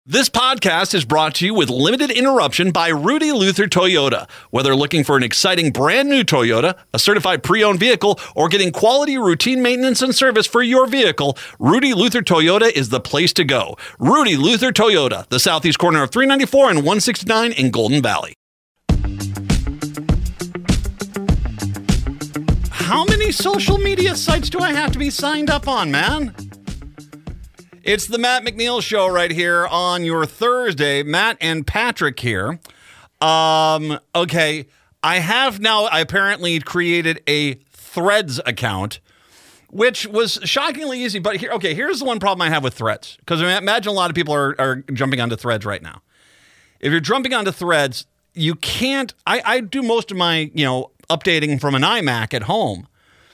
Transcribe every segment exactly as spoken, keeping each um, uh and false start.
This podcast is brought to you with limited interruption by Rudy Luther Toyota. Whether looking for an exciting brand new Toyota, a certified pre-owned vehicle, or getting quality routine maintenance and service for your vehicle, Rudy Luther Toyota is the place to go. Rudy Luther Toyota, the southeast corner of three ninety-four and one sixty-nine in Golden Valley. How many social media sites do I have to be signed up on, man? It's the Matt McNeil Show right here on your Thursday. Matt and Patrick here. Um, okay, I have now I apparently created a Threads account, which was shockingly easy. But here, okay, here's the one problem I have with Threads. Because imagine a lot of people are, are jumping onto Threads right now. If you're jumping onto Threads, you can't. I, I do most of my, you know, updating from an iMac at home.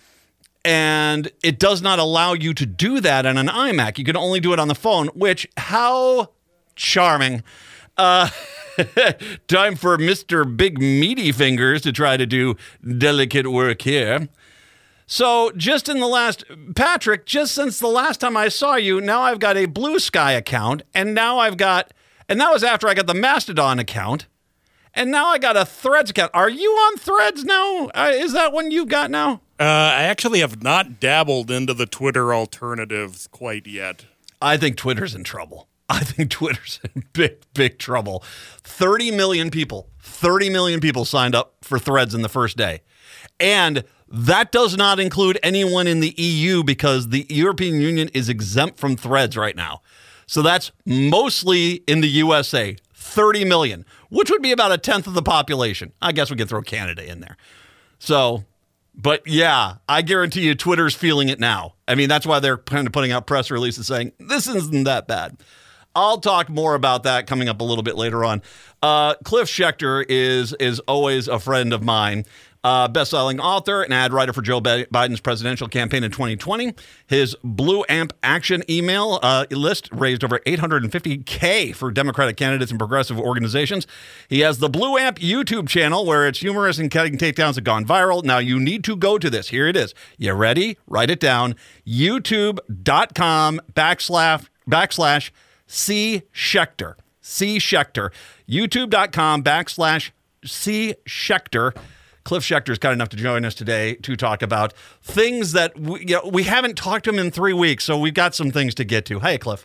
And it does not allow you to do that on an iMac. You can only do it on the phone, which, how charming. Uh, time for Mister Big Meaty Fingers to try to do delicate work here. So just in the last, Patrick, just since the last time I saw you, now I've got a Blue Sky account, and now I've got, and that was after I got the Mastodon account, and now I got a Threads account. Are you on Threads now? Uh, is that one you've got now? Uh, I actually have not dabbled into the Twitter alternatives quite yet. I think Twitter's in trouble. I think Twitter's in big, big trouble. thirty million people, thirty million people signed up for Threads in the first day. And that does not include anyone in the E U because the European Union is exempt from Threads right now. So that's mostly in the U S A, thirty million, which would be about a tenth of the population. I guess we could throw Canada in there. So... But yeah, I guarantee you Twitter's feeling it now. I mean, that's why they're kind of putting out press releases saying, this isn't that bad. I'll talk more about that coming up a little bit later on. Uh, Cliff Schecter is is always a friend of mine. Uh, best-selling author and ad writer for Joe Biden's presidential campaign in twenty twenty. His Blue Amp Action email uh, list raised over eight hundred fifty thousand for Democratic candidates and progressive organizations. He has the Blue Amp YouTube channel where it's humorous and cutting takedowns have gone viral. Now you need to go to this. Here it is. You ready? Write it down. YouTube.com backslash backslash C Schecter. C Schecter. YouTube.com backslash C Schecter. Cliff Schecter is kind enough to join us today to talk about things that we, you know, we haven't talked to him in three weeks, so we've got some things to get to. Hey, Cliff.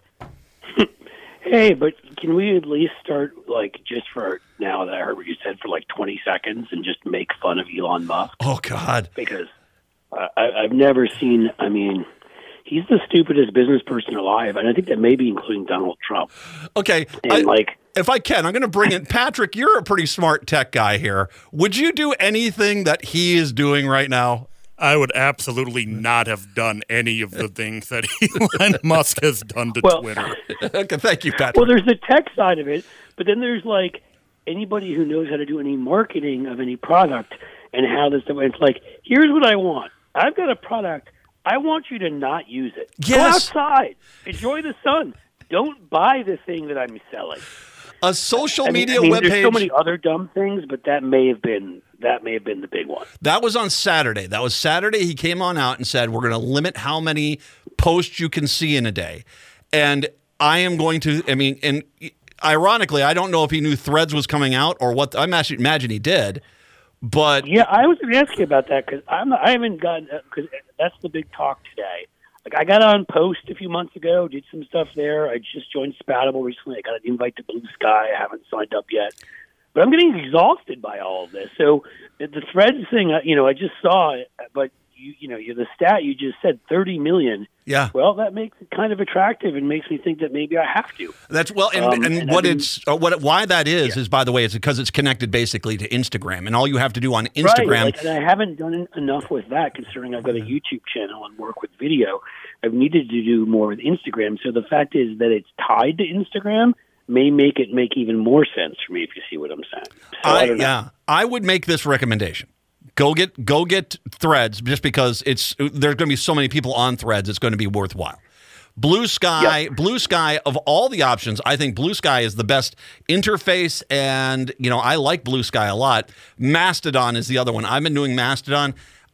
Hey, but can we at least start, like, just for now that I heard what you said for like twenty seconds and just make fun of Elon Musk? Oh, God. Because uh, I, I've never seen, I mean... He's the stupidest business person alive, and I think that may be including Donald Trump. Okay, and I, like, if I can, I'm going to bring in Patrick. You're a pretty smart tech guy here. Would you do anything that he is doing right now? I would absolutely not have done any of the things that Elon Musk has done to well, Twitter. Okay, thank you, Patrick. Well, there's the tech side of it, but then there's like anybody who knows how to do any marketing of any product and how this. It's like, here's what I want. I've got a product. I want you to not use it. Yes. Go outside. Enjoy the sun. Don't buy the thing that I'm selling. A social I mean, media I mean, webpage. There's so many other dumb things, but that may have been that may have been the big one. That was on Saturday. That was Saturday. He came on out and said, we're going to limit how many posts you can see in a day. And I am going to, I mean, and ironically, I don't know if he knew Threads was coming out or what. I imagine he did. But yeah, I was going to ask you about that because I'm I haven't gotten because that's the big talk today. Like I got on Post a few months ago, did some stuff there. I just joined Spoutable recently. I got an invite to Blue Sky. I haven't signed up yet, but I'm getting exhausted by all of this. So the, the Threads thing, you know, I just saw it, but you you know, the stat you just said, thirty million. Yeah. Well, that makes it kind of attractive and makes me think that maybe I have to. That's well, and, um, and, and what I mean, it's, or what, why that is, yeah. is by the way, it's because it's connected basically to Instagram, and all you have to do on Instagram. Right, like, and I haven't done enough with that, considering I've got a YouTube channel and work with video. I've needed to do more with Instagram. So the fact is that it's tied to Instagram may make it make even more sense for me, if you see what I'm saying. So, I, I don't know. yeah, I would make this recommendation. Go get go get Threads, just because it's there's going to be so many people on Threads, it's going to be worthwhile. Blue Sky, yep. Blue Sky, of all the options, I think Blue Sky is the best interface, and you know I like Blue Sky a lot. Mastodon is the other one. I've been doing Mastodon.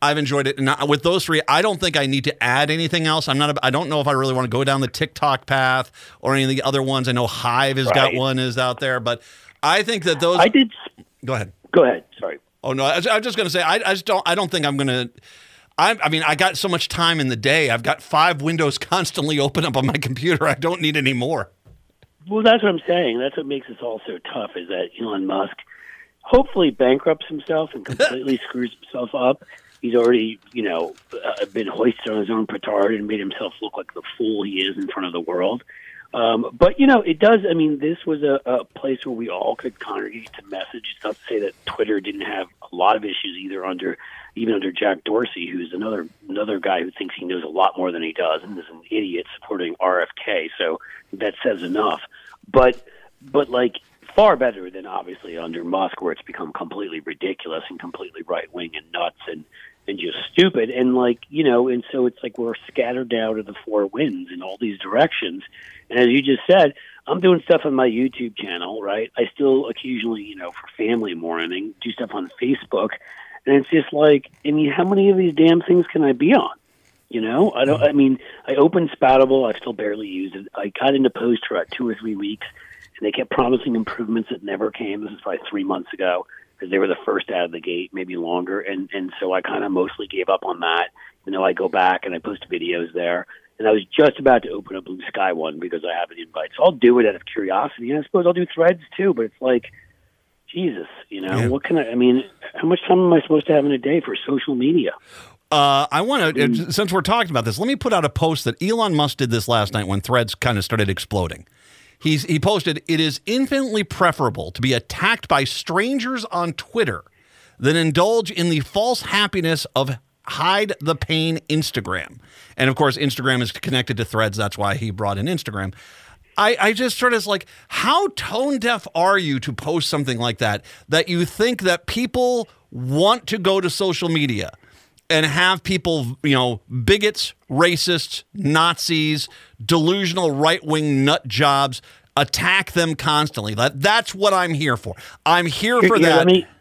I've enjoyed it. And I- with those three, I don't think I need to add anything else. I'm not. A, I don't know if I really want to go down the TikTok path or any of the other ones. I know Hive has got Right. one is out there, but I think that those. I did. Go ahead. Go ahead. Sorry. Oh no, I was, I was just going to say I, I just don't. I don't think I'm going to. I, I mean, I got so much time in the day. I've got five windows constantly open up on my computer. I don't need any more. Well, that's what I'm saying. That's what makes this all so tough. Is that Elon Musk hopefully bankrupts himself and completely screws himself up. He's already, you know, uh, been hoisted on his own petard and made himself look like the fool he is in front of the world. Um, but, you know, it does. I mean, this was a, a place where we all could congregate to message. It's not to say that Twitter didn't have a lot of issues either under, even under Jack Dorsey, who's another another guy who thinks he knows a lot more than he does and is an idiot supporting R F K. So that says enough. But, but like, far better than obviously under Musk, where it's become completely ridiculous and completely right wing and nuts and, and just stupid. And like, you know, and so it's like we're scattered down to the four winds in all these directions. And as you just said, I'm doing stuff on my YouTube channel, right? I still occasionally, you know, for family morning, do stuff on Facebook. And it's just like, I mean, how many of these damn things can I be on? You know, I don't, I mean, I opened Spoutable. I still barely use it. I got into Post for about two or three weeks. And they kept promising improvements that never came. This is probably three months ago because they were the first out of the gate, maybe longer. And and so I kind of mostly gave up on that. You know, I go back and I post videos there. And I was just about to open a Blue Sky one because I have an invite. So I'll do it out of curiosity. And I suppose I'll do Threads too. But it's like, Jesus, you know, yeah. what can I, I mean, how much time am I supposed to have in a day for social media? Uh, I want to, since we're talking about this, let me put out a post that Elon Musk did this last night when Threads kind of started exploding. He's, he posted, "It is infinitely preferable to be attacked by strangers on Twitter than indulge in the false happiness of hide the pain Instagram." And of course, Instagram is connected to Threads. That's why he brought in Instagram. I, I just sort of like, how tone deaf are you to post something like that, that you think that people want to go to social media and have people, you know, bigots, racists, Nazis, delusional right-wing nut jobs attack them constantly? That That's what I'm here for. I'm here for here, that. Let me,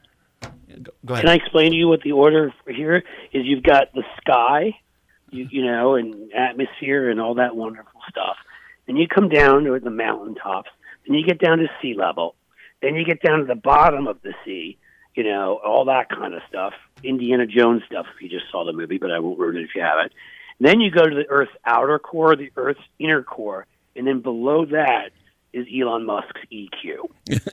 go ahead. Can I explain to you what the order here is? You've got the sky, you, you know, and atmosphere and all that wonderful stuff. Then you come down to the mountaintops. Then you get down to sea level. Then you get down to the bottom of the sea. You know, all that kind of stuff. Indiana Jones stuff, if you just saw the movie, but I won't ruin it if you haven't. And then you go to the Earth's outer core, the Earth's inner core, and then below that is Elon Musk's E Q.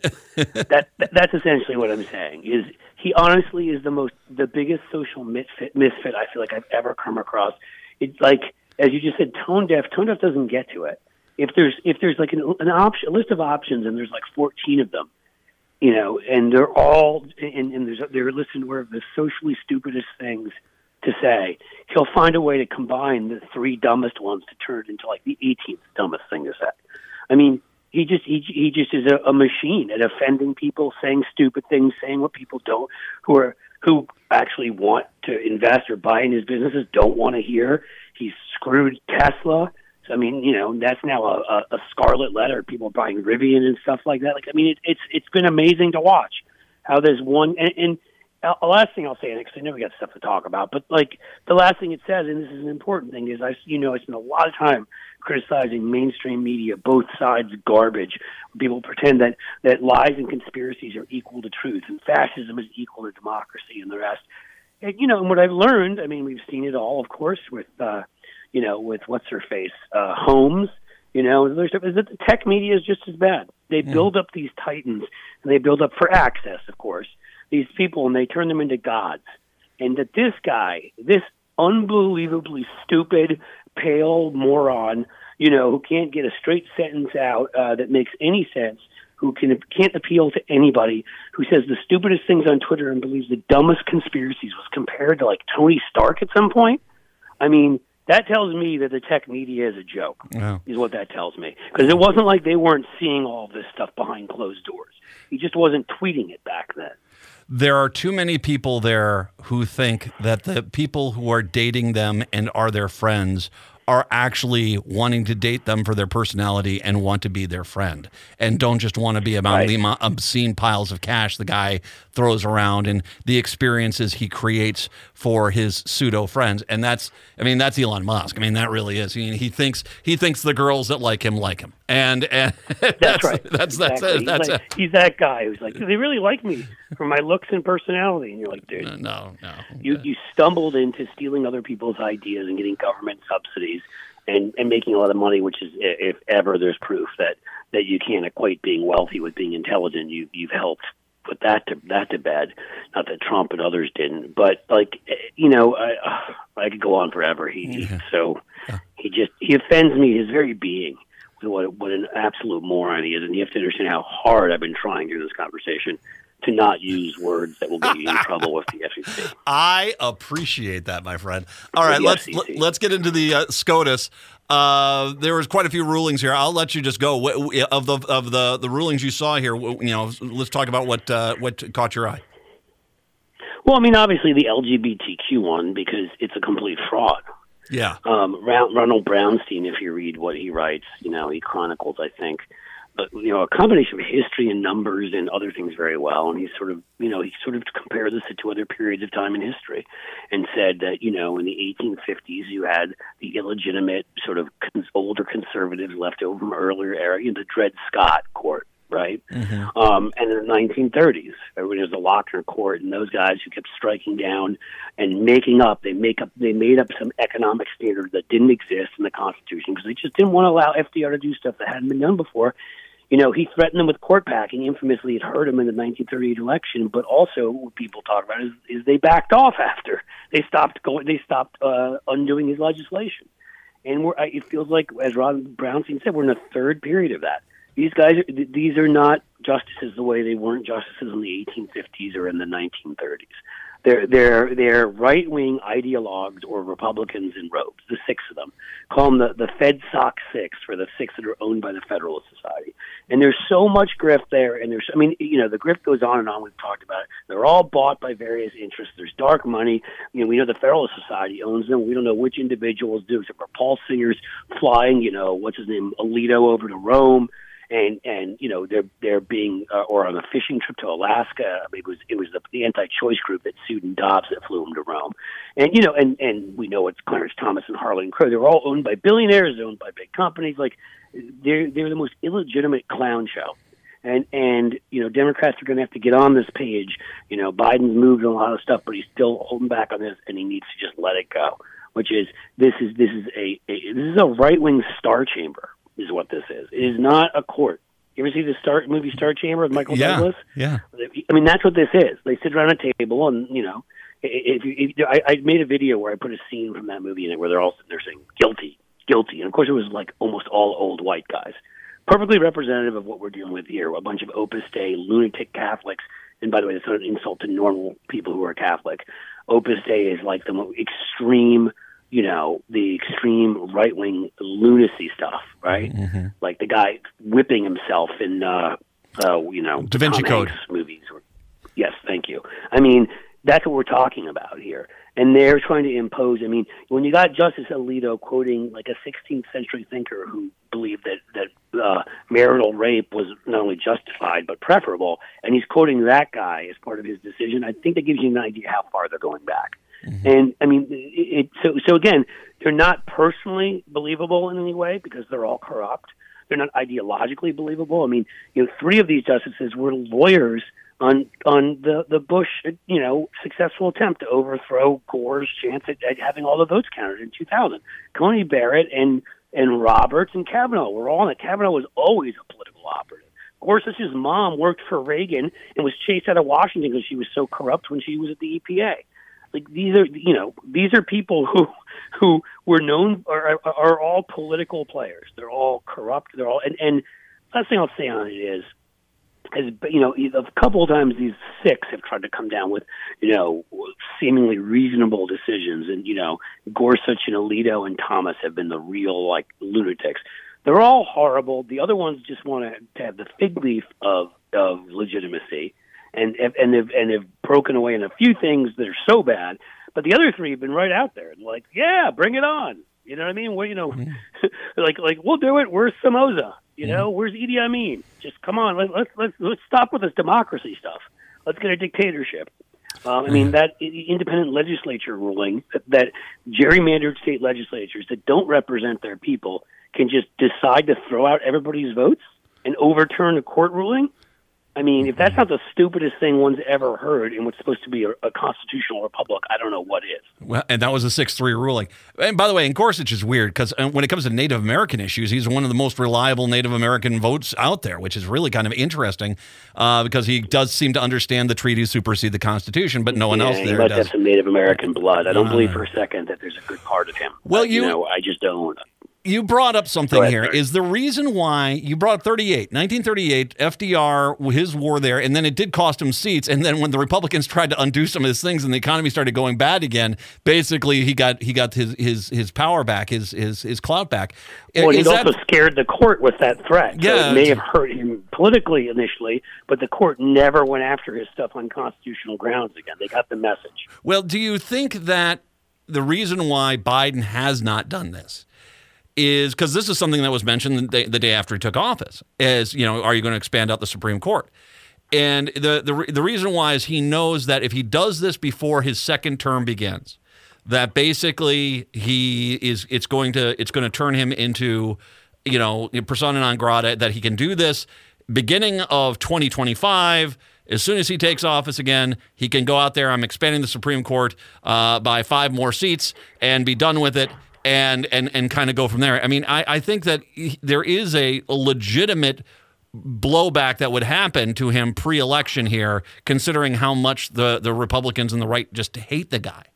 that, that That's essentially what I'm saying. Is he honestly is the most, the biggest social misfit, misfit I feel like I've ever come across. It's like, as you just said, tone deaf. Tone deaf doesn't get to it. If there's if there's like an, an option, a list of options, and there's like fourteen of them, you know, and they're all, and, and there's, they're listed where the socially stupidest things to say, he'll find a way to combine the three dumbest ones to turn it into like the eighteenth dumbest thing to say. I mean, he just he, he just is a, a machine at offending people, saying stupid things, saying what people don't, who are who actually want to invest or buy in his businesses don't want to hear. He's screwed Tesla. I mean, you know, that's now a, a, a scarlet letter. People buying Rivian and stuff like that. Like, I mean, it, it's it's been amazing to watch how there's one. And, and the last thing I'll say, because I know we got stuff to talk about, but like the last thing it says, and this is an important thing, is I, you know, I spend a lot of time criticizing mainstream media, both sides garbage. People pretend that that lies and conspiracies are equal to truth, and fascism is equal to democracy, and the rest. And, you know, and what I've learned, I mean, we've seen it all, of course, with. Uh, you know, with what's her face, uh, Holmes, you know, there's, is that the tech media is just as bad. They mm. build up these titans, and they build up for access, of course, these people, and they turn them into gods. And that this guy, this unbelievably stupid, pale moron, you know, who can't get a straight sentence out uh, that makes any sense, who can, can't appeal to anybody, who says the stupidest things on Twitter and believes the dumbest conspiracies, was compared to, like, Tony Stark at some point. I mean... That tells me that the tech media is a joke, yeah. is what that tells me. Because it wasn't like they weren't seeing all this stuff behind closed doors. He just wasn't tweeting it back then. There are too many people there who think that the people who are dating them and are their friends are actually wanting to date them for their personality and want to be their friend, and don't just want to be about Right. the obscene piles of cash the guy throws around and the experiences he creates for his pseudo friends. And that's, I mean, that's Elon Musk. I mean, that really is. I mean, he thinks he thinks the girls that like him like him, and and that's, That's right. That's that's exactly. it. That's he's, like, it. he's that guy who's like, they really like me for my looks and personality. And you're like, dude, No, no. you, you stumbled into stealing other people's ideas and getting government subsidies and, and making a lot of money, which is, if ever there's proof that, that you can't equate being wealthy with being intelligent, you, you've helped put that to that to bed. Not that Trump and others didn't, but like, you know, I, I could go on forever. He Yeah. so he just he offends me. His very being. What what an absolute moron he is, and you have to understand how hard I've been trying during this conversation to not use words that will get you in trouble with the F C C. I appreciate that, my friend. All With right, the let's F C C. let, let's get into the uh, SCOTUS. Uh, there was quite a few rulings here. I'll let you just go Wh- wh- of the of the the rulings you saw here. wh- You know, let's talk about what uh, what caught your eye. Well, I mean, obviously the L G B T Q one, because it's a complete fraud. Yeah. Um, Ra- Ronald Brownstein, if you read what he writes, you know, he chronicles, I think, but, you know, a combination of history and numbers and other things very well. And he sort of, you know, he sort of compared this to other periods of time in history and said that, you know, in the eighteen fifties, you had the illegitimate sort of cons- older conservatives left over from earlier era, you know, the Dred Scott court. Right, Mm-hmm. um, and in the nineteen thirties, when it was the Lochner Court, and those guys who kept striking down and making up, they make up, they made up some economic standard that didn't exist in the Constitution because they just didn't want to allow F D R to do stuff that hadn't been done before. You know, he threatened them with court packing. Infamously, it hurt him in the nineteen thirty-eight election. But also, what people talk about is, is they backed off after they stopped going, they stopped uh, undoing his legislation, and we're, it feels like, as Ron Brownstein said, we're in the third period of that. These guys, are, these are not justices the way they weren't justices in the eighteen fifties or in the nineteen thirties. They're they're they're right wing ideologues or Republicans in robes. The six of them, call them the the Fed Soc Six, for the six that are owned by the Federalist Society. And there's so much grift there, and there's I mean you know the grift goes on and on. We've talked about it. They're all bought by various interests. There's dark money. You know we know the Federalist Society owns them. We don't know which individuals do, except for Paul Singer's flying. You know what's his name, Alito, over to Rome. And and you know they're they're being uh, or on a fishing trip to Alaska. I mean, it was it was the, the anti-choice group that sued and Dobbs that flew him to Rome, and you know and, and we know it's Clarence Thomas and Harlan Crow. They're all owned by billionaires, owned by big companies. Like they're they're the most illegitimate clown show. And and you know Democrats are going to have to get on this page. You know Biden's moved on a lot of stuff, but he's still holding back on this, and he needs to just let it go. Which is this is this is a, a this is a right wing star chamber. Is what this is. It is not a court. You ever see the Star movie Star Chamber with Michael Yeah. Douglas? Yeah. I mean, that's what this is. They sit around a table, and you know, if you, if, I, I made a video where I put a scene from that movie in it where they're all sitting there saying guilty, guilty, and of course it was like almost all old white guys, perfectly representative of what we're dealing with here. A bunch of Opus Dei lunatic Catholics, and by the way, that's not an insult to normal people who are Catholic. Opus Dei is like the most extreme. You know, the extreme right-wing lunacy stuff, right? Mm-hmm. Like the guy whipping himself in, uh, uh, you know, Da Vinci Tom Code. Hanks movies. Yes, thank you. I mean, that's what we're talking about here. And they're trying to impose, I mean, when you got Justice Alito quoting like a sixteenth century thinker who believed that, that uh, marital rape was not only justified but preferable, and he's quoting that guy as part of his decision, I think that gives you an idea how far they're going back. Mm-hmm. And I mean, it, it, so so again, they're not personally believable in any way because they're all corrupt. They're not ideologically believable. I mean, you know, three of these justices were lawyers on on the the Bush, you know, successful attempt to overthrow Gore's chance at, at having all the votes counted in two thousand. Coney Barrett and and Roberts and Kavanaugh were all on it. Kavanaugh was always a political operative. Gorsuch's mom worked for Reagan and was chased out of Washington because she was so corrupt when she was at the E P A. Like these are, you know, these are people who who were known are, are all political players. They're all corrupt. They're all, and, and last thing I'll say on it is, is you know, a couple of times these six have tried to come down with, you know, seemingly reasonable decisions, and you know, Gorsuch and Alito and Thomas have been the real like lunatics. They're all horrible. The other ones just want to have the fig leaf of of legitimacy. And and they've and they've broken away in a few things that are so bad, but the other three have been right out there, like, yeah, bring it on. You know what I mean? Well, you know, mm. like like we'll do it. Where's Somoza? You mm. know, where's Idi Amin? Just come on, let's let's let's let's stop with this democracy stuff. Let's get a dictatorship. Um, I mean, that independent legislature ruling that, that gerrymandered state legislatures that don't represent their people can just decide to throw out everybody's votes and overturn a court ruling. I mean, if that's not the stupidest thing one's ever heard in what's supposed to be a, a constitutional republic, I don't know what is. Well, and that was a six three ruling. And by the way, and Gorsuch is weird because when it comes to Native American issues, he's one of the most reliable Native American votes out there, which is really kind of interesting uh, because he does seem to understand the treaties supersede the Constitution, but no one yeah, else there he must does. have some Native American blood. I don't uh, believe for a second that there's a good part of him. Well, but, you, you know, I just don't. You brought up something ahead, here. sir. Is the reason why you brought up thirty-eight, nineteen thirty-eight, F D R, his war there, and then it did cost him seats. And then when the Republicans tried to undo some of his things and the economy started going bad again, basically he got he got his his his power back, his his his clout back. Well, he that, also scared the court with that threat. Yeah, so it may have hurt him politically initially, but the court never went after his stuff on constitutional grounds again. They got the message. Well, do you think that the reason why Biden has not done this is because this is something that was mentioned the day, the day after he took office, is, you know, are you going to expand out the Supreme Court? And the, the the reason why is he knows that if he does this before his second term begins, that basically he is it's going to it's going to turn him into, you know, persona non grata, that he can do this beginning of twenty twenty-five. As soon as he takes office again, he can go out there, I'm expanding the Supreme Court uh, by five more seats and be done with it. And and and kind of go from there. I mean, I, I think that he, there is a, a legitimate blowback that would happen to him pre-election here, considering how much the, the Republicans and the right just hate the guy.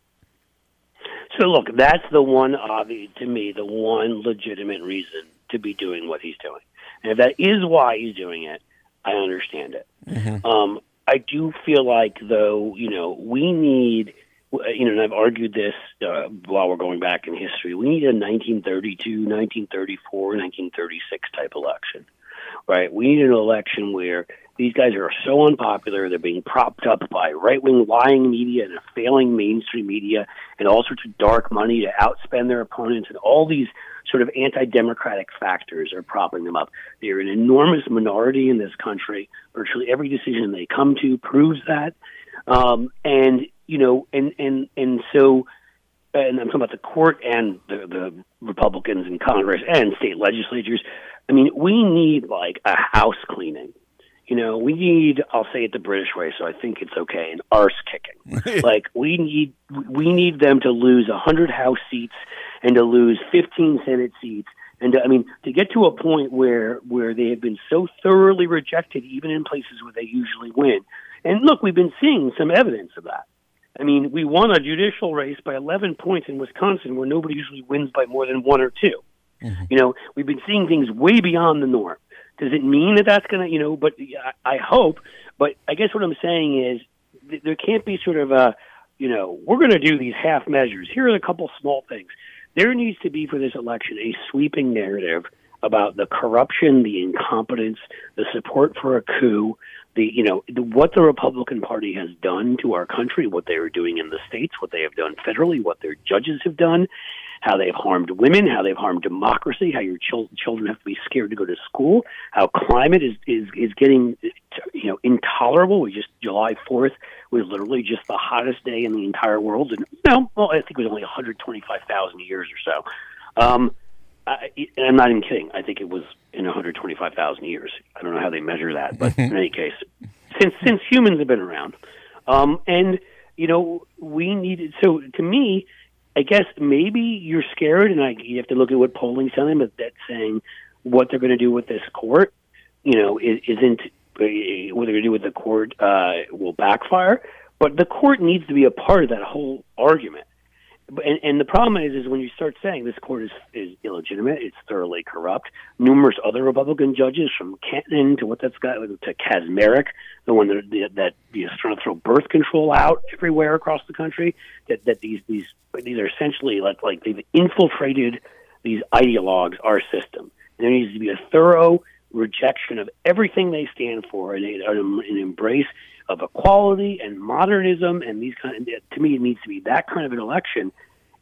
So, look, that's the one, obvious, to me, the one legitimate reason to be doing what he's doing. And if that is why he's doing it, I understand it. Mm-hmm. Um, I do feel like, though, you know, we need... You know, and I've argued this uh, while we're going back in history. We need a nineteen thirty-two, nineteen thirty-four, nineteen thirty-six type election, right? We need an election where these guys are so unpopular, they're being propped up by right-wing lying media and a failing mainstream media and all sorts of dark money to outspend their opponents, and all these sort of anti-democratic factors are propping them up. They're an enormous minority in this country. Virtually every decision they come to proves that. Um, and You know, and, and, and so, and I'm talking about the court and the, the Republicans in Congress and state legislatures. I mean, we need like a house cleaning. You know, we need, I'll say it the British way, so I think it's okay, an arse kicking. Like, we need, we need them to lose one hundred House seats and to lose fifteen Senate seats. And to, I mean, to get to a point where, where they have been so thoroughly rejected, even in places where they usually win. And look, we've been seeing some evidence of that. I mean, we won a judicial race by eleven points in Wisconsin where nobody usually wins by more than one or two. Mm-hmm. You know, we've been seeing things way beyond the norm. Does it mean that that's going to, you know, but I, I hope, but I guess what I'm saying is th- there can't be sort of a, you know, we're going to do these half measures. Here are a couple small things. There needs to be for this election a sweeping narrative about the corruption, the incompetence, the support for a coup, the, you know, the, what the Republican Party has done to our country, what they are doing in the states, what they have done federally, what their judges have done, how they've harmed women, how they've harmed democracy, how your chil- children have to be scared to go to school, how climate is, is, is getting, you know, intolerable. We just, July fourth was literally just the hottest day in the entire world. And, you know, well, I think it was only one hundred twenty-five thousand years or so. Um, I, and I'm not even kidding. I think it was in one hundred twenty-five thousand years. I don't know how they measure that, but in any case, since since humans have been around, um, and you know, we needed. So to me, I guess maybe you're scared, and I, you have to look at what polling's telling, but that's saying what they're going to do with this court. You know, is, isn't what they're going to do with the court uh, will backfire. But the court needs to be a part of that whole argument. And, and the problem is, is when you start saying this court is, is illegitimate, it's thoroughly corrupt. Numerous other Republican judges, from Kenton to what that's got to Kaczmarek, the one that that is trying to throw birth control out everywhere across the country. That that these these these are essentially like like they've infiltrated these ideologues, our system. And there needs to be a thorough rejection of everything they stand for, and an embrace of equality and modernism, and these kind of, to me, it needs to be that kind of an election.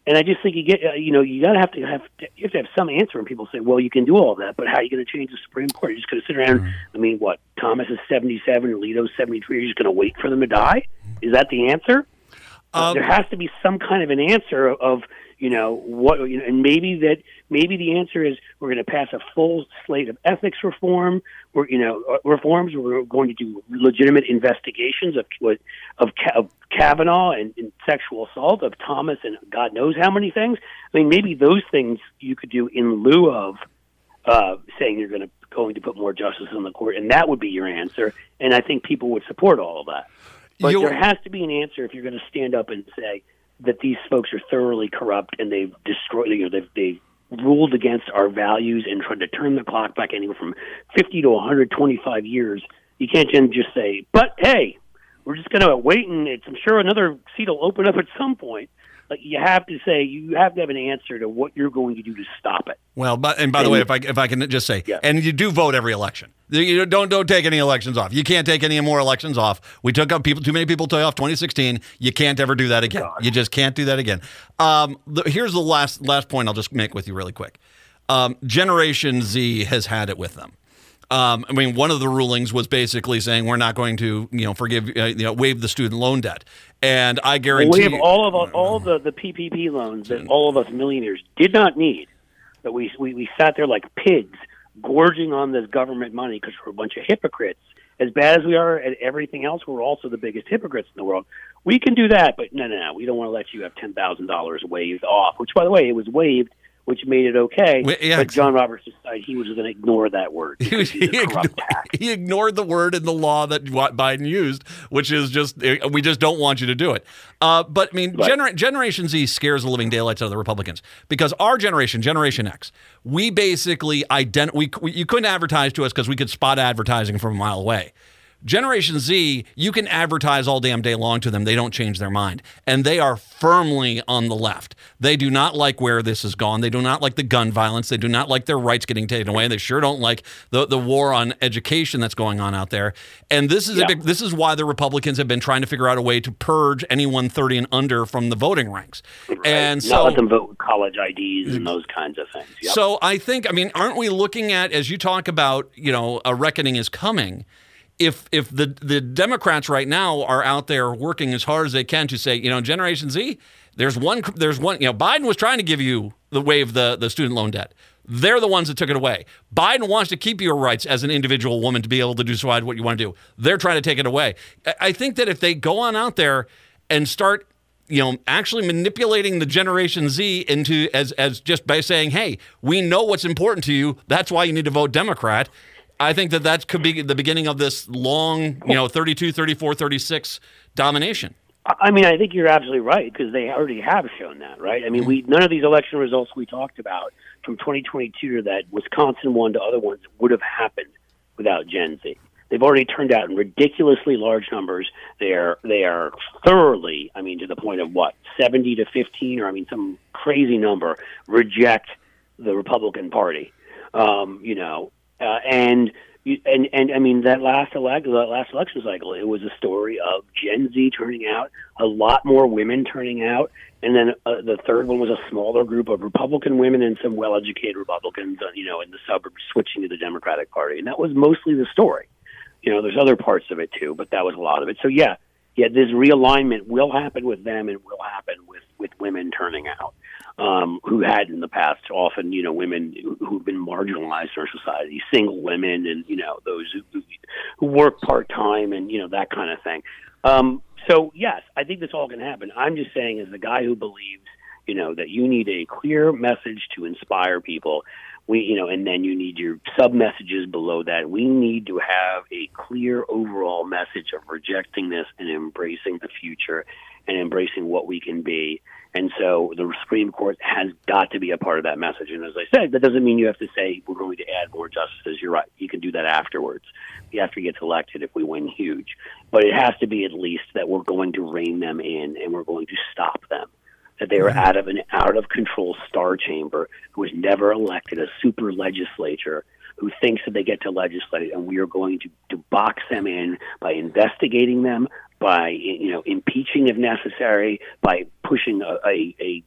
And I just think you get, uh, you know, you gotta have to have to, you have to have some answer. And people say, well, you can do all of that, but how are you going to change the Supreme Court? You're just going to sit around. Mm-hmm. I mean, what? Thomas is seventy-seven, Alito's seventy-three. You're just going to wait for them to die? Is that the answer? Um, uh, there has to be some kind of an answer of, of you know, what, you know, and maybe that maybe the answer is we're going to pass a full slate of ethics reform. We're, you know, reforms. We're going to do legitimate investigations of of, of Kavanaugh and, and sexual assault, of Thomas, and God knows how many things. I mean, maybe those things you could do in lieu of uh, saying you're going to going to put more justice on the court, and that would be your answer. And I think people would support all of that. But you're, there has to be an answer if you're going to stand up and say that these folks are thoroughly corrupt and they've destroyed, you know, they've, they've ruled against our values and tried to turn the clock back anywhere from fifty to one hundred twenty-five years. You can't just say, but hey, we're just going to wait and it's, I'm sure another seat will open up at some point. Like, you have to say, you have to have an answer to what you're going to do to stop it. Well, but and by and, the way, if I if I can just say, yeah. and you do vote every election. You don't don't take any elections off. You can't take any more elections off. We took up people. Too many people took off twenty sixteen. You can't ever do that again. God. You just can't do that again. Um, the, here's the last last point I'll just make with you really quick. Um, Generation Z has had it with them. Um, I mean, one of the rulings was basically saying we're not going to, you know, forgive, uh, you know, waive the student loan debt. And I guarantee we have all of us, all the, the P P P loans that all of us millionaires did not need. That we, we we sat there like pigs, gorging on this government money because we're a bunch of hypocrites. As bad as we are at everything else, we're also the biggest hypocrites in the world. We can do that, but no, no, no. We don't want to let you have ten thousand dollars waived off. Which, by the way, it was waived, which made it okay. Well, yeah, but John Roberts decided he was going to ignore that word. He, he, ignored, he ignored the word in the law that Biden used, which is just, we just don't want you to do it. Uh, but, I mean, right. gener- Generation Z scares the living daylights out of the Republicans because our generation, Generation X, we basically, ident- we, we you couldn't advertise to us because we could spot advertising from a mile away. Generation Z, you can advertise all damn day long to them. They don't change their mind. And they are firmly on the left. They do not like where this has gone. They do not like the gun violence. They do not like their rights getting taken away. They sure don't like the, the war on education that's going on out there. And this is yeah. a big, this is why the Republicans have been trying to figure out a way to purge anyone thirty and under from the voting ranks. Right. And not so, let them vote with college I Ds and those kinds of things. Yep. So I think, I mean, aren't we looking at, as you talk about, you know, a reckoning is coming, If if the, the Democrats right now are out there working as hard as they can to say, you know, Generation Z, there's one, there's one, you know, Biden was trying to give you the waive the, the student loan debt. They're the ones that took it away. Biden wants to keep your rights as an individual woman to be able to decide what you want to do. They're trying to take it away. I think that if they go on out there and start, you know, actually manipulating the Generation Z into as as just by saying, hey, we know what's important to you. That's why you need to vote Democrat. I think that that could be the beginning of this long, you know, thirty-two, thirty-four, thirty-six domination. I mean, I think you're absolutely right because they already have shown that, right? I mean, we none of these election results we talked about from twenty twenty-two that Wisconsin won to other ones would have happened without Gen Z. They've already turned out in ridiculously large numbers. They are they are thoroughly, I mean, to the point of what, seventy to fifteen, or I mean, some crazy number reject the Republican Party. Um, you know. Uh, and and and I mean that last elect that last election cycle, it was a story of Gen Z turning out, a lot more women turning out, and then uh, the third one was a smaller group of Republican women and some well-educated Republicans, uh, you know, in the suburbs switching to the Democratic Party, and that was mostly the story. You know, there's other parts of it too, but that was a lot of it. So yeah, yeah, this realignment will happen with them, and will happen with with women turning out. Um, who had in the past often, you know, women who, who've been marginalized in our society, single women, and you know, those who, who work part time, and you know, that kind of thing. Um, so yes, I think this all can happen. I'm just saying, as the guy who believes, you know, that you need a clear message to inspire people. We, you know, and then you need your sub messages below that. We need to have a clear overall message of rejecting this and embracing the future and embracing what we can be. And so the Supreme Court has got to be a part of that message. And as I said, that doesn't mean you have to say we're going to add more justices. You're right. You can do that afterwards. After he gets elected, if we win huge. But it has to be at least that we're going to rein them in and we're going to stop them. That they are out of an out-of-control star chamber who was never elected, a super legislature who thinks that they get to legislate, and we are going to, to box them in by investigating them, by, you know, impeaching if necessary, by pushing a, a, a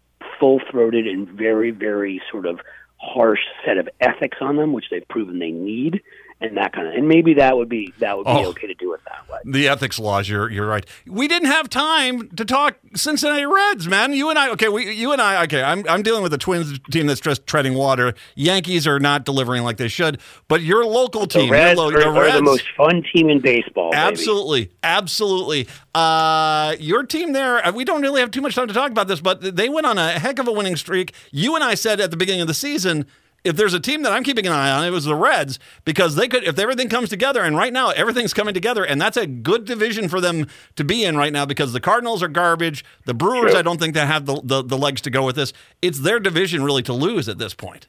full-throated and very, very sort of harsh set of ethics on them, which they've proven they need. And that kind of, and maybe that would be that would be Oh. okay to do it that way. The ethics laws, you're you're right. We didn't have time to talk Cincinnati Reds, man. You and I, okay, we, you and I, okay, I'm I'm dealing with a Twins team that's just treading water. Yankees are not delivering like they should, but your local team, The Reds, your, lo- are, the are Reds, the most fun team in baseball. baby. absolutely, absolutely. Uh, your team there, uh, we don't really have too much time to talk about this, but they went on a heck of a winning streak. You and I said at the beginning of the season, if there's a team that I'm keeping an eye on, it was the Reds, because they could, if everything comes together, and right now everything's coming together, and that's a good division for them to be in right now, because the Cardinals are garbage. The Brewers, Sure. I don't think they have the, the, the legs to go with this. It's their division really to lose at this point.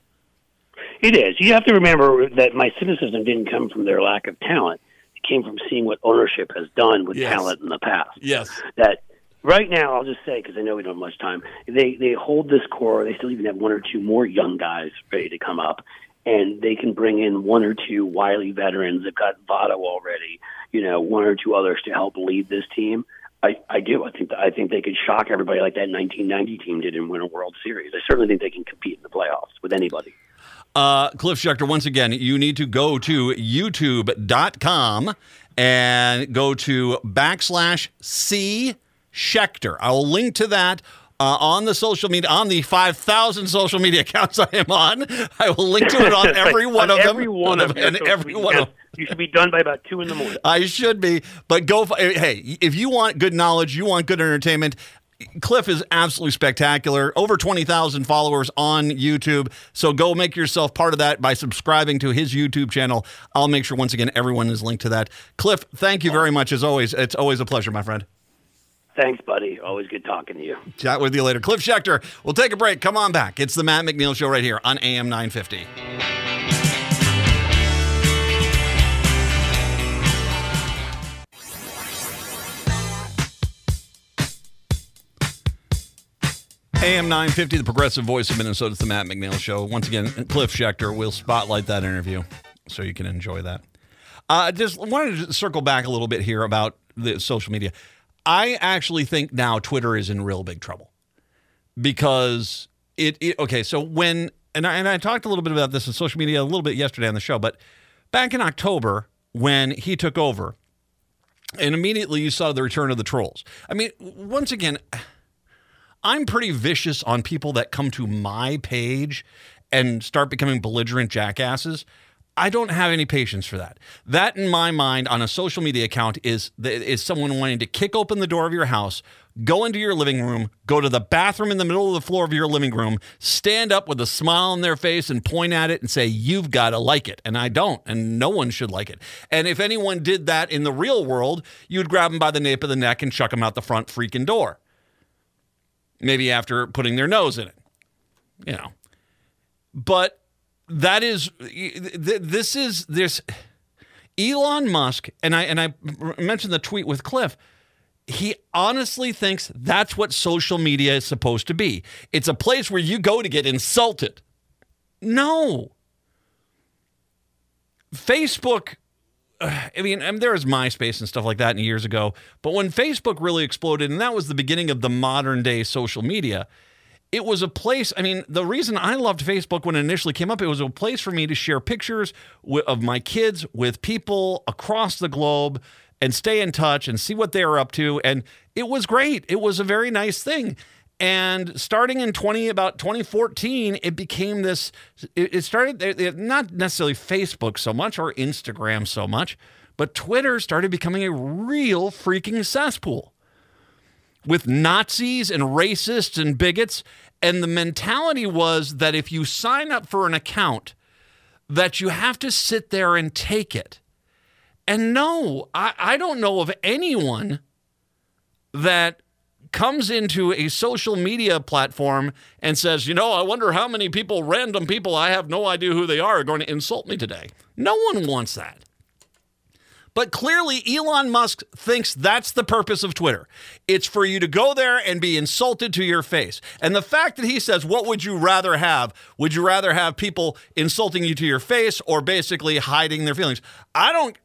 It is. You have to remember that my cynicism didn't come from their lack of talent. It came from seeing what ownership has done with Yes. talent in the past. Yes. That right now, I'll just say, because I know we don't have much time, they they hold this core. They still even have one or two more young guys ready to come up, and they can bring in one or two wily veterans. They've got Votto already, you know, one or two others to help lead this team. I, I do. I think I think they could shock everybody like that nineteen ninety team did and win a World Series. I certainly think they can compete in the playoffs with anybody. Uh, Cliff Schechter, once again, you need to go to youtube dot com and go to backslash C Schechter. I will link to that uh, on the social media, on the five thousand social media accounts I am on. I will link to it on every one On of every them. one of them, your and social every media one of accounts. You should be done by about two in the morning. I should be, but go. Hey, if you want good knowledge, you want good entertainment, Cliff is absolutely spectacular. Over twenty thousand followers on YouTube. So go make yourself part of that by subscribing to his YouTube channel. I'll make sure, once again, everyone is linked to that. Cliff, thank you very much, as always. It's always a pleasure, my friend. Thanks, buddy. Always good talking to you. Chat with you later. Cliff Schechter, we'll take a break. Come on back. It's the Matt McNeil Show right here on A M nine fifty. A M nine fifty, the progressive voice of Minnesota. It's the Matt McNeil Show. Once again, Cliff Schechter will spotlight that interview so you can enjoy that. I uh, just wanted to circle back a little bit here about the social media. I actually think now Twitter is in real big trouble because it, it okay, so when, and I, and I talked a little bit about this in social media a little bit yesterday on the show, but back in October when he took over, and immediately you saw the return of the trolls. I mean, once again, I'm pretty vicious on people that come to my page and start becoming belligerent jackasses. I don't have any patience for that. That, in my mind, on a social media account is is someone wanting to kick open the door of your house, go into your living room, go to the bathroom in the middle of the floor of your living room, stand up with a smile on their face and point at it and say, you've got to like it. And I don't, and no one should like it. And if anyone did that in the real world, you'd grab them by the nape of the neck and chuck them out the front freaking door. Maybe after putting their nose in it, you know. But that is, this is, this, Elon Musk, and I and I mentioned the tweet with Cliff, he honestly thinks that's what social media is supposed to be. It's a place where you go to get insulted. No. Facebook, I mean, I mean, there was MySpace and stuff like that years ago, but when Facebook really exploded, and that was the beginning of the modern day social media, it was a place, I mean, the reason I loved Facebook when it initially came up, it was a place for me to share pictures w- of my kids with people across the globe and stay in touch and see what they were up to, and it was great. It was a very nice thing. And starting in twenty about twenty fourteen, it became this. It, it started it, it, not necessarily Facebook so much or Instagram so much, but Twitter started becoming a real freaking cesspool with Nazis and racists and bigots. And the mentality was that if you sign up for an account, that you have to sit there and take it. And no, I, I don't know of anyone that comes into a social media platform and says, you know, I wonder how many people, random people, I have no idea who they are, are going to insult me today. No one wants that. But clearly, Elon Musk thinks that's the purpose of Twitter. It's for you to go there and be insulted to your face. And the fact that he says, what would you rather have? Would you rather have people insulting you to your face or basically hiding their feelings? I don't...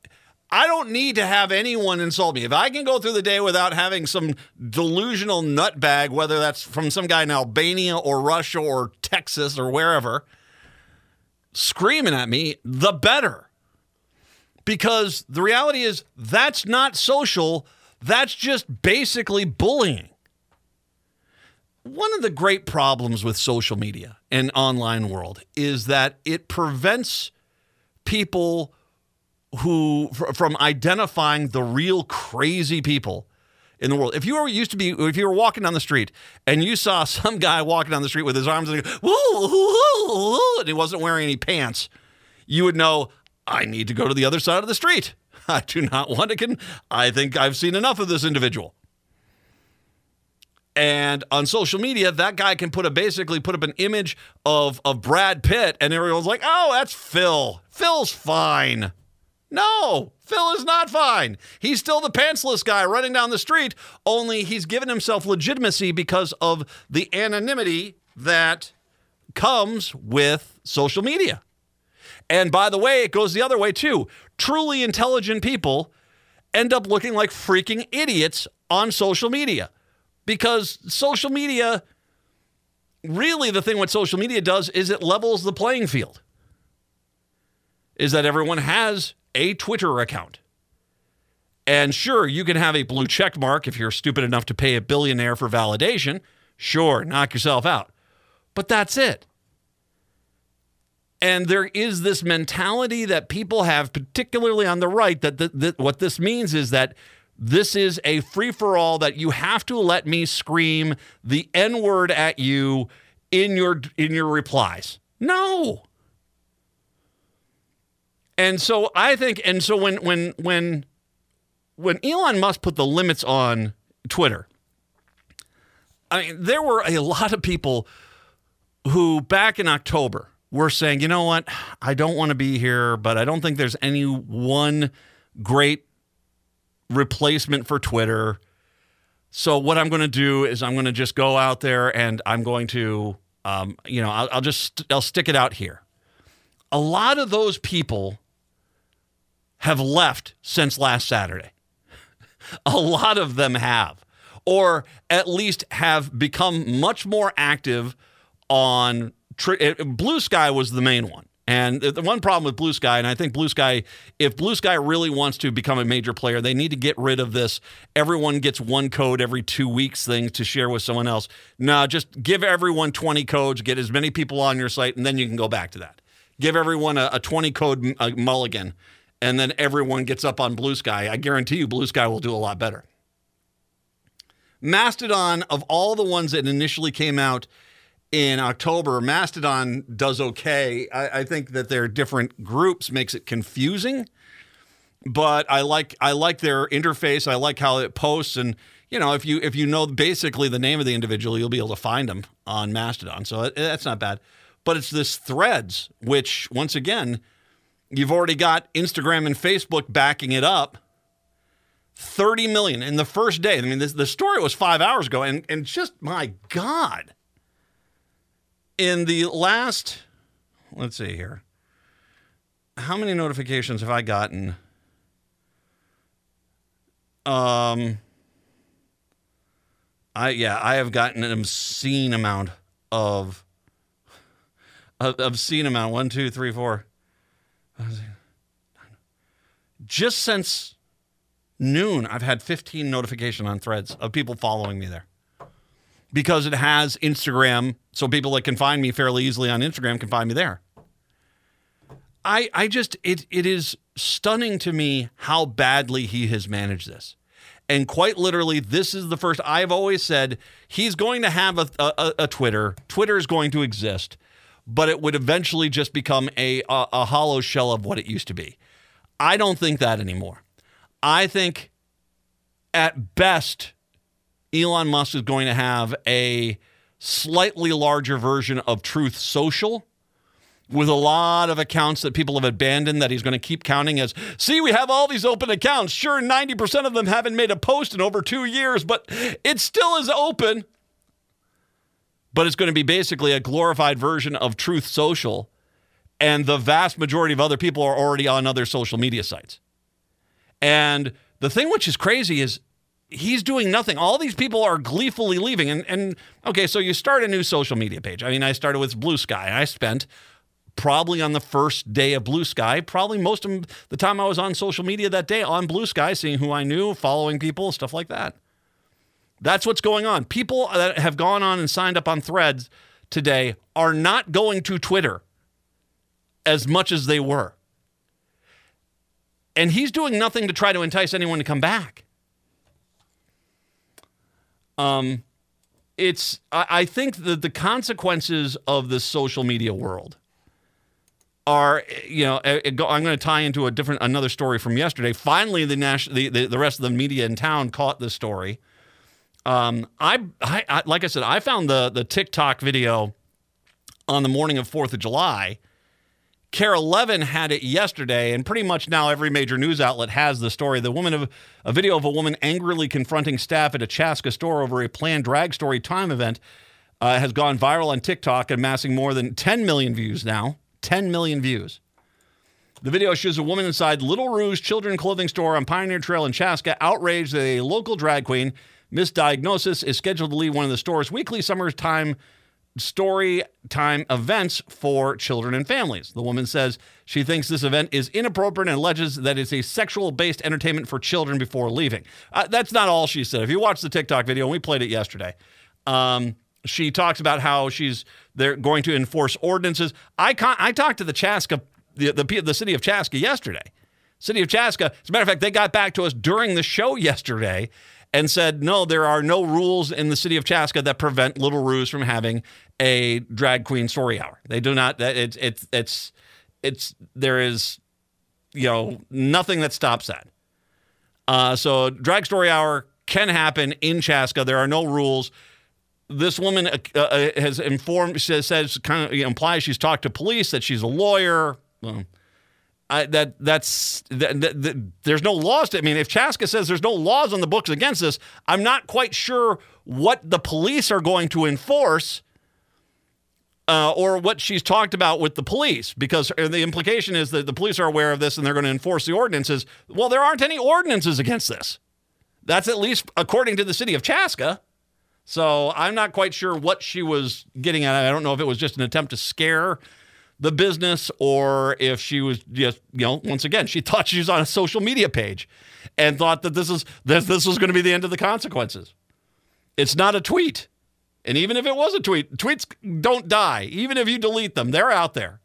I don't need to have anyone insult me. If I can go through the day without having some delusional nutbag, whether that's from some guy in Albania or Russia or Texas or wherever, screaming at me, the better. Because the reality is that's not social. That's just basically bullying. One of the great problems with social media and online world is that it prevents people who from identifying the real crazy people in the world. If you were used to be, if you were walking down the street and you saw some guy walking down the street with his arms and, woo, woo, woo, woo, and he wasn't wearing any pants, you would know, I need to go to the other side of the street. I do not want to, con- I think I've seen enough of this individual. And on social media, that guy can put a basically put up an image of, of Brad Pitt, and everyone's like, oh, that's Phil. Phil's fine. No, Phil is not fine. He's still the pantsless guy running down the street, only he's given himself legitimacy because of the anonymity that comes with social media. And by the way, it goes the other way too. Truly intelligent people end up looking like freaking idiots on social media. Because social media, really the thing what social media does is it levels the playing field. Is that everyone has a Twitter account. And sure, you can have a blue check mark if you're stupid enough to pay a billionaire for validation. Sure, knock yourself out. But that's it. And there is this mentality that people have, particularly on the right, that, that, that what this means is that this is a free-for-all, that you have to let me scream the N-word at you in your in your replies. No. And so I think, and so when when when when Elon Musk put the limits on Twitter, I mean, there were a lot of people who back in October were saying, you know what, I don't want to be here, but I don't think there's any one great replacement for Twitter. So what I'm going to do is I'm going to just go out there and I'm going to, um, you know, I'll, I'll just, I'll stick it out here. A lot of those people have left since last Saturday. A lot of them have, or at least have become much more active on tri- Blue Sky was the main one. And the one problem with Blue Sky, and I think Blue Sky, if Blue Sky really wants to become a major player, they need to get rid of this everyone gets one code every two weeks thing to share with someone else. No, just give everyone twenty codes, get as many people on your site, and then you can go back to that. Give everyone a, a twenty code uh, mulligan, and then everyone gets up on Blue Sky. I guarantee you Blue Sky will do a lot better. Mastodon, of all the ones that initially came out in October, Mastodon does okay. I, I think that their different groups makes it confusing, but I like I like their interface. I like how it posts, and you know, if you if you know basically the name of the individual, you'll be able to find them on Mastodon. So it, that's not bad. But it's this Threads, which once again, you've already got Instagram and Facebook backing it up. thirty million in the first day. I mean, this, the story was five hours ago, and and just my God. In the last, let's see here, how many notifications have I gotten? Um, I yeah, I have gotten an obscene amount of, of obscene amount. One, two, three, four. Just since noon, I've had fifteen notifications on Threads of people following me there. Because it has Instagram, so people that can find me fairly easily on Instagram can find me there. I I just, it it is stunning to me how badly he has managed this. And quite literally, this is the first, I've always said, he's going to have a, a, a Twitter. Twitter is going to exist, but it would eventually just become a, a, a hollow shell of what it used to be. I don't think that anymore. I think at best, Elon Musk is going to have a slightly larger version of Truth Social with a lot of accounts that people have abandoned that he's going to keep counting as, see, we have all these open accounts. Sure, ninety percent of them haven't made a post in over two years, but it still is open. But it's going to be basically a glorified version of Truth Social, and the vast majority of other people are already on other social media sites. And the thing which is crazy is he's doing nothing. All these people are gleefully leaving. And, and okay, so you start a new social media page. I mean, I started with Blue Sky. I spent probably on the first day of Blue Sky, probably most of the time I was on social media that day on Blue Sky, seeing who I knew, following people, stuff like that. That's what's going on. People that have gone on and signed up on Threads today are not going to Twitter as much as they were. And he's doing nothing to try to entice anyone to come back. Um, it's I, I think that the consequences of this social media world are, you know, I'm going to tie into a different another story from yesterday. Finally, the national the, the, the rest of the media in town caught this story. Um, I, I, I like I said, I found the the TikTok video on the morning of fourth of July. Care eleven had it yesterday, and pretty much now every major news outlet has the story. The woman of a video of a woman angrily confronting staff at a Chaska store over a planned drag story time event uh, has gone viral on TikTok, amassing more than ten million views now. ten million views. The video shows a woman inside Little Rouge Children's Clothing Store on Pioneer Trail in Chaska, outraged that a local drag queen, Misdiagnosis, is scheduled to lead one of the store's weekly summertime story time events for children and families. The woman says she thinks this event is inappropriate and alleges that it's a sexual-based entertainment for children before leaving. Uh, that's not all she said. If you watch the TikTok video, and we played it yesterday, um, she talks about how she's they're going to enforce ordinances. I con- I talked to the Chaska, the, the the city of Chaska yesterday. City of Chaska, as a matter of fact, they got back to us during the show yesterday and said, no, there are no rules in the city of Chaska that prevent Little Rouge from having a drag queen story hour. They do not. That it's it's it's it's there is, you know, nothing that stops that. Uh, so drag story hour can happen in Chaska. There are no rules. This woman uh, uh, has informed, says, says kind of implies she's talked to police, that she's a lawyer. Well, I, that that's that, that, that, there's no laws. To, I mean, if Chaska says there's no laws on the books against this, I'm not quite sure what the police are going to enforce, uh, or what she's talked about with the police, because the implication is that the police are aware of this and they're going to enforce the ordinances. Well, there aren't any ordinances against this. That's at least according to the city of Chaska. So I'm not quite sure what she was getting at. I don't know if it was just an attempt to scare the business, or if she was just, you know, once again, she thought she was on a social media page and thought that this is that this was going to be the end of the consequences. It's not a tweet. And even if it was a tweet, tweets don't die. Even if you delete them, they're out there.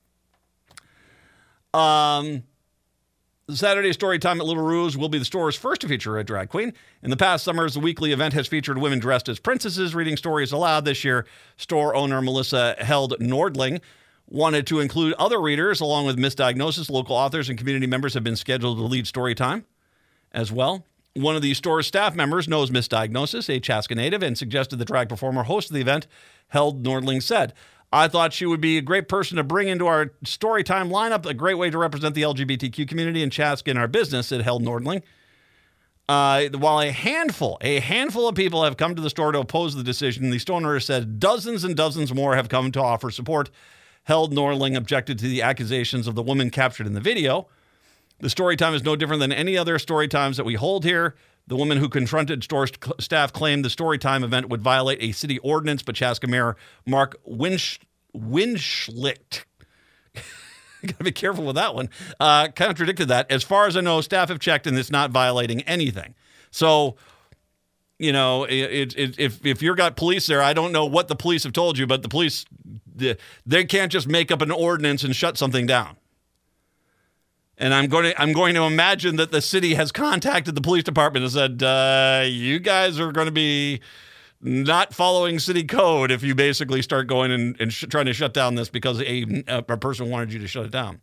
Um, Saturday story time at Little Rouge will be the store's first to feature a drag queen. In the past summers, the weekly event has featured women dressed as princesses reading stories aloud. This year, store owner Melissa Held Nordling wanted to include other readers along with Misdiagnosis. Local authors and community members have been scheduled to lead story time as well. One of the store's staff members knows Misdiagnosis, a Chaska native, and suggested the drag performer host the event. Held Nordling said, I thought she would be a great person to bring into our story time lineup, a great way to represent the L G B T Q community in Chaska in our business, said Held Nordling. Uh, while a handful, a handful of people have come to the store to oppose the decision, the store owner said dozens and dozens more have come to offer support. Held Nordling objected to the accusations of the woman captured in the video. The story time is no different than any other story times that we hold here. The woman who confronted store st- staff claimed the story time event would violate a city ordinance, but Chaska Mayor Mark Winch- Winschlicht, gotta be careful with that one, uh, contradicted that. As far as I know, staff have checked and it's not violating anything. So, you know, it, it, if if you've got police there, I don't know what the police have told you, but the police, they can't just make up an ordinance and shut something down. And I'm going to I'm going to imagine that the city has contacted the police department and said, uh, you guys are going to be not following city code if you basically start going and, and sh- trying to shut down this because a, a person wanted you to shut it down.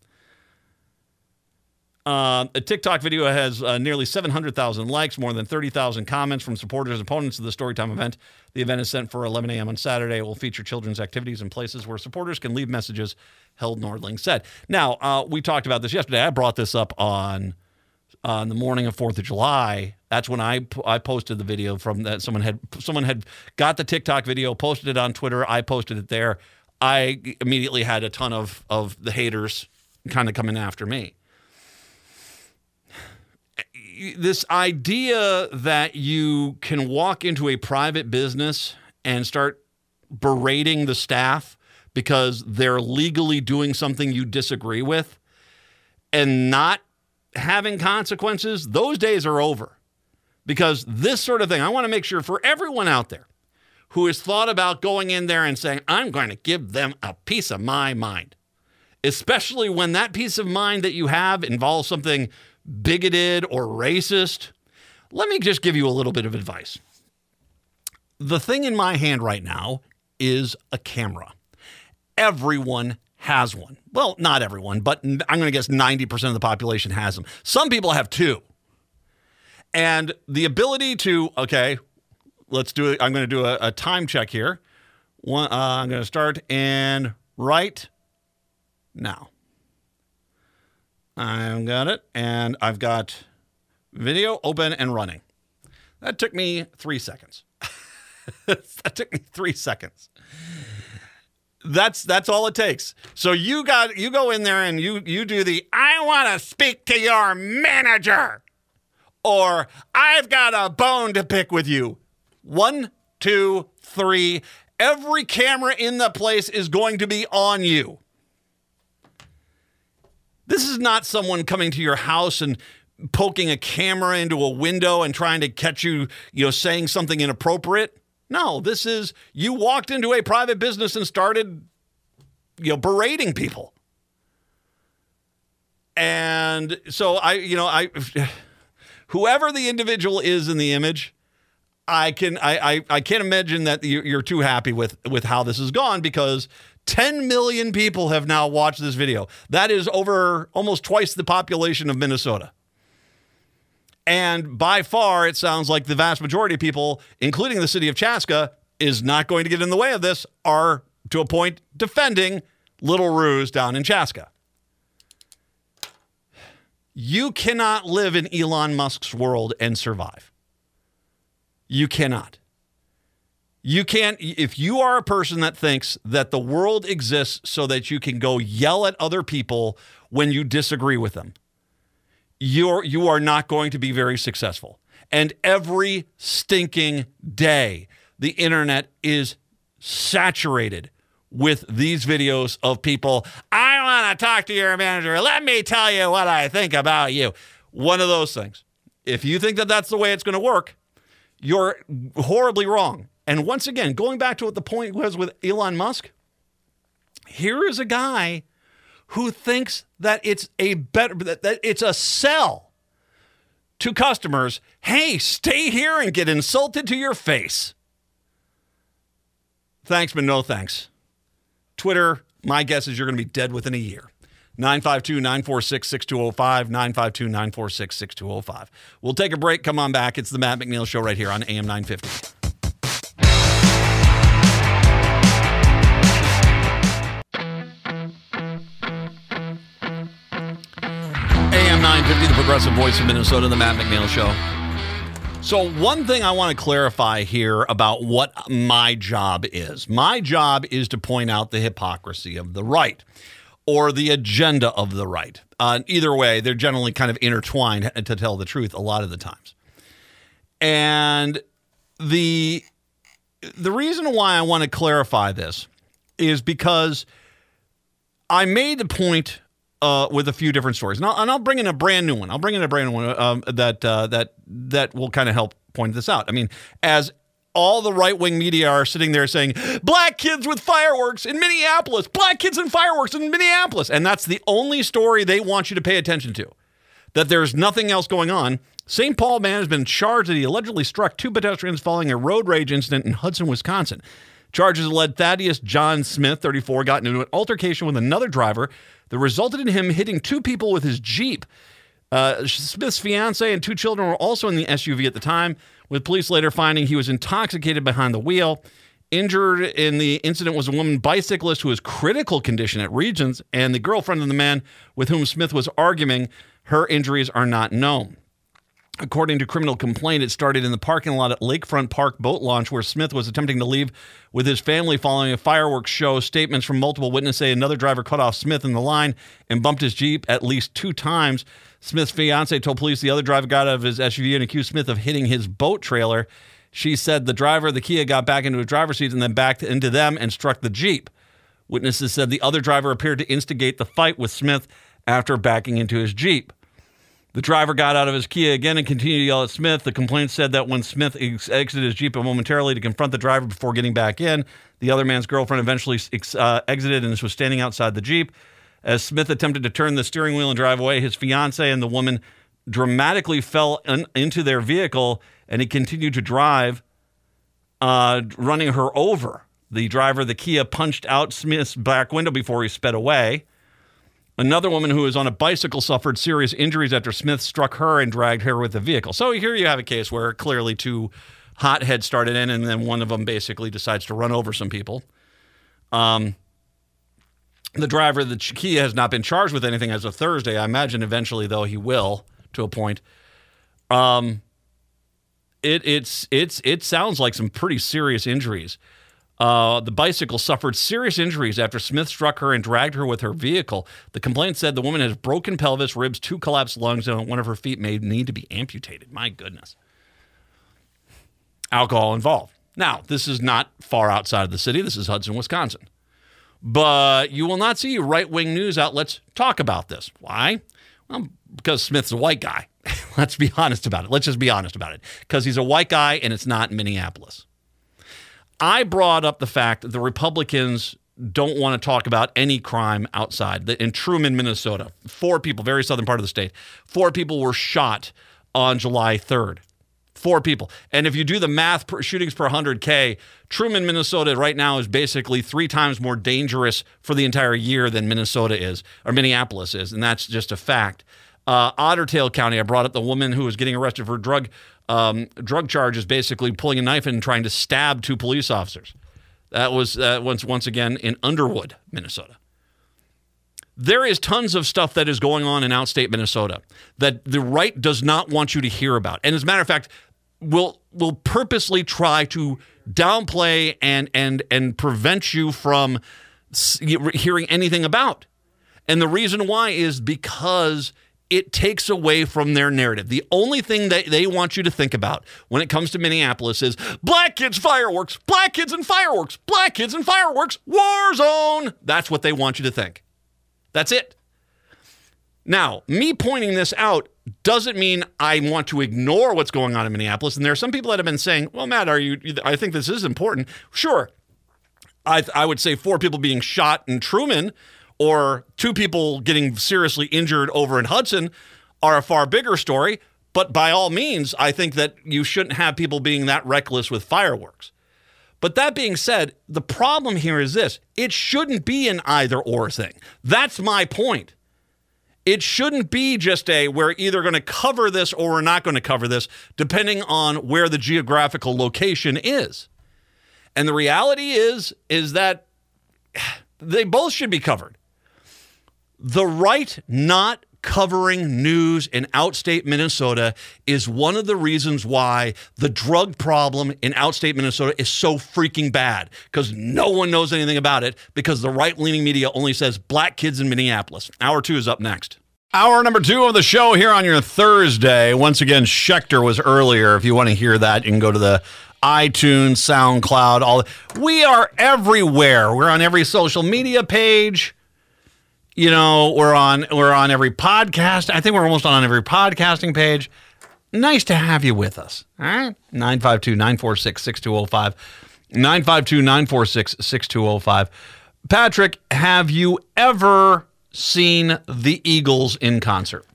Uh, a TikTok video has uh, nearly seven hundred thousand likes, more than thirty thousand comments from supporters and opponents of the Storytime event. The event is sent for eleven a.m. on Saturday. It will feature children's activities and places where supporters can leave messages, Held Nordling said. Now, uh, we talked about this yesterday. I brought this up on on the morning of fourth of July. That's when I I posted the video from that. Someone had someone had got the TikTok video, posted it on Twitter. I posted it there. I immediately had a ton of, of the haters kind of coming after me. this idea that you can walk into a private business and start berating the staff because they're legally doing something you disagree with and not having consequences, those days are over. Because this sort of thing, I want to make sure for everyone out there who has thought about going in there and saying, I'm going to give them a piece of my mind, especially when that piece of mind that you have involves something bigoted or racist. Let me just give you a little bit of advice. The thing in my hand right now is a camera. Everyone has one. Well, not everyone, but I'm going to guess ninety percent of the population has them. Some people have two. And the ability to, okay, let's do it. I'm going to do a, a time check here. One, uh, I'm going to start and right now. I've got it, and I've got video open and running. That took me three seconds. That took me three seconds. That's that's all it takes. So you got you go in there and you you do the I want to speak to your manager, or I've got a bone to pick with you. One, two, three. Every camera in the place is going to be on you. This is not someone coming to your house and poking a camera into a window and trying to catch you, you know, saying something inappropriate. No, this is you walked into a private business and started, you know, berating people. And so I, you know, I, whoever the individual is in the image, I can, I, I, I can't imagine that you're too happy with, with how this has gone, because ten million people have now watched this video. That is over almost twice the population of Minnesota. And by far, it sounds like the vast majority of people, including the city of Chaska, is not going to get in the way of this, are, to a point, defending Little Ruse down in Chaska. You cannot live in Elon Musk's world and survive. You cannot. You can't, if you are a person that thinks that the world exists so that you can go yell at other people when you disagree with them, you're, you are not going to be very successful. And every stinking day, the internet is saturated with these videos of people, I want to talk to your manager. Let me tell you what I think about you. One of those things. If you think that that's the way it's going to work, you're horribly wrong. And once again, going back to what the point was with Elon Musk, here is a guy who thinks that it's a better, that, that it's a sell to customers. Hey, stay here and get insulted to your face. Thanks, but no thanks. Twitter, my guess is you're going to be dead within a year. nine five two, nine four six, six two zero five, nine five two, nine four six, six two zero five. We'll take a break. Come on back. It's the Matt McNeil Show right here on A M nine fifty. A M nine fifty, the progressive voice of Minnesota, the Matt McNeil Show. So one thing I want to clarify here about what my job is. My job is to point out the hypocrisy of the right or the agenda of the right. Uh, either way, they're generally kind of intertwined, to tell the truth, a lot of the times. And the, the reason why I want to clarify this is because I made the point Uh, with a few different stories. And I'll, and I'll bring in a brand new one. I'll bring in a brand new one um, that uh, that that will kind of help point this out. I mean, as all the right-wing media are sitting there saying, black kids with fireworks in Minneapolis, black kids and fireworks in Minneapolis. And that's the only story they want you to pay attention to, that there's nothing else going on. Saint Paul man has been charged that he allegedly struck two pedestrians following a road rage incident in Hudson, Wisconsin. Charges led Thaddeus John Smith, thirty-four, got into an altercation with another driver that resulted in him hitting two people with his Jeep. Uh, Smith's fiance and two children were also in the S U V at the time, with police later finding he was intoxicated behind the wheel. Injured in the incident was a woman bicyclist who was critical condition at Regents, and the girlfriend of the man with whom Smith was arguing. Her injuries are not known. According to criminal complaint, it started in the parking lot at Lakefront Park Boat Launch, where Smith was attempting to leave with his family following a fireworks show. Statements from multiple witnesses say another driver cut off Smith in the line and bumped his Jeep at least two times. Smith's fiancée told police the other driver got out of his S U V and accused Smith of hitting his boat trailer. She said the driver of the Kia got back into his driver's seat and then backed into them and struck the Jeep. Witnesses said the other driver appeared to instigate the fight with Smith after backing into his Jeep. The driver got out of his Kia again and continued to yell at Smith. The complaint said that when Smith ex- exited his Jeep momentarily to confront the driver before getting back in, the other man's girlfriend eventually ex- uh, exited and was standing outside the Jeep. As Smith attempted to turn the steering wheel and drive away, his fiancée and the woman dramatically fell in, into their vehicle, and he continued to drive, uh, running her over. The driver of the Kia punched out Smith's back window before he sped away. Another woman who was on a bicycle suffered serious injuries after Smith struck her and dragged her with the vehicle. So here you have a case where clearly two hotheads started in, and then one of them basically decides to run over some people. Um, the driver of the Kia has not been charged with anything as of Thursday. I imagine eventually, though, he will to a point. Um, it it's it's it sounds like some pretty serious injuries. Uh, the bicycle suffered serious injuries after Smith struck her and dragged her with her vehicle. The complaint said the woman has broken pelvis, ribs, two collapsed lungs, and one of her feet may need to be amputated. My goodness. Alcohol involved. Now, this is not far outside of the city. This is Hudson, Wisconsin. But you will not see right-wing news outlets talk about this. Why? Well, because Smith's a white guy. Let's be honest about it. Let's just be honest about it. Because he's a white guy and it's not Minneapolis. I brought up the fact that the Republicans don't want to talk about any crime outside. In Truman, Minnesota, four people, very southern part of the state, four people were shot on July third. Four people. And if you do the math, per, shootings per one hundred K, Truman, Minnesota right now is basically three times more dangerous for the entire year than Minnesota is, or Minneapolis is, and that's just a fact. Uh, Otter Tail County, I brought up the woman who was getting arrested for drug um, drug charges, basically pulling a knife in and trying to stab two police officers. That was uh, once once again in Underwood, Minnesota. There is tons of stuff that is going on in outstate Minnesota that the right does not want you to hear about. And as a matter of fact, will will purposely try to downplay and and and prevent you from hearing anything about. And the reason why is because it takes away from their narrative. The only thing that they want you to think about when it comes to Minneapolis is black kids fireworks, black kids and fireworks, black kids and fireworks, war zone. That's what they want you to think. That's it. Now, me pointing this out doesn't mean I want to ignore what's going on in Minneapolis. And there are some people that have been saying, well, Matt, are you, I think this is important. Sure. I, I would say four people being shot in Truman or two people getting seriously injured over in Hudson are a far bigger story. But by all means, I think that you shouldn't have people being that reckless with fireworks. But that being said, the problem here is this. It shouldn't be an either or thing. That's my point. It shouldn't be just a, we're either going to cover this or we're not going to cover this, depending on where the geographical location is. And the reality is, is that they both should be covered. The right not covering news in outstate Minnesota is one of the reasons why the drug problem in outstate Minnesota is so freaking bad, because no one knows anything about it because the right-leaning media only says black kids in Minneapolis. Hour two is up next. Hour number two of the show here on your Thursday. Once again, Schechter was earlier. If you want to hear that, you can go to the iTunes, SoundCloud. All we are everywhere. We're on every social media page. You know, we're on we're on every podcast. I think we're almost on every podcasting page. Nice to have you with us. All right. nine five two, nine four six, six two zero five. nine five two, nine four six, six two zero five. Patrick, have you ever seen the Eagles in concert?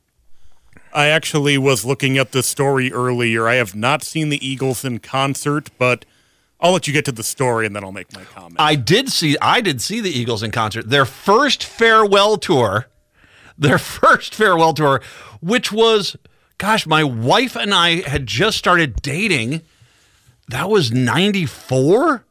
I actually was looking at this story earlier. I have not seen the Eagles in concert, but I'll let you get to the story and then I'll make my comment. I did see I did see the Eagles in concert. Their first farewell tour, their first farewell tour, which was, gosh, my wife and I had just started dating. That was ninety-four?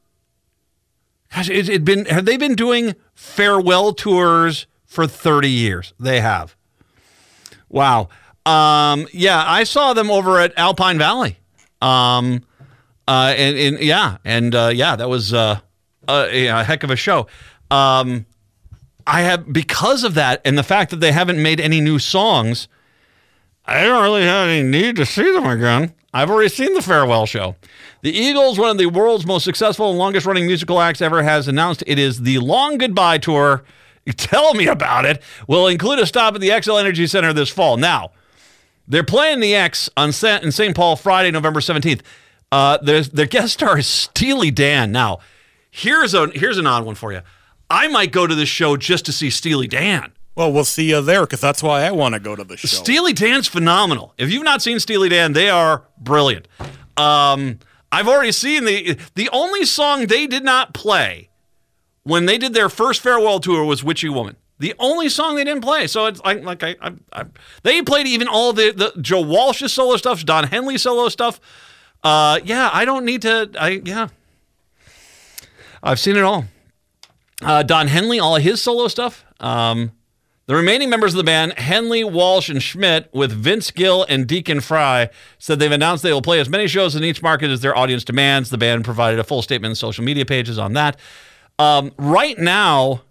Gosh, it had been have they been doing farewell tours for thirty years? They have. Wow. Um, yeah, I saw them over at Alpine Valley. Um, uh, and, and yeah, and uh, yeah, that was uh, a, a heck of a show. Um, I have because of that and the fact that they haven't made any new songs. I don't really have any need to see them again. I've already seen the farewell show. The Eagles, one of the world's most successful and longest-running musical acts ever, has announced it is the Long Goodbye Tour. Tell me about it. Will include a stop at the Xcel Energy Center this fall. Now, they're playing the X on Sa- in Saint Paul Friday, November seventeenth. Uh, their their guest star is Steely Dan. Now, here's a here's an odd one for you. I might go to this show just to see Steely Dan. Well, we'll see you there because that's why I want to go to the show. Steely Dan's phenomenal. If you've not seen Steely Dan, they are brilliant. Um, I've already seen the the only song they did not play when they did their first farewell tour was Witchy Woman. The only song they didn't play. So it's like, like I, I, I they played even all the, the Joe Walsh's solo stuff, Don Henley solo stuff. Uh, yeah, I don't need to. I yeah, I've seen it all. Uh, Don Henley, all of his solo stuff. Um, the remaining members of the band, Henley, Walsh, and Schmidt, with Vince Gill and Deacon Fry, said they've announced they will play as many shows in each market as their audience demands. The band provided a full statement in social media pages on that. Um, right now,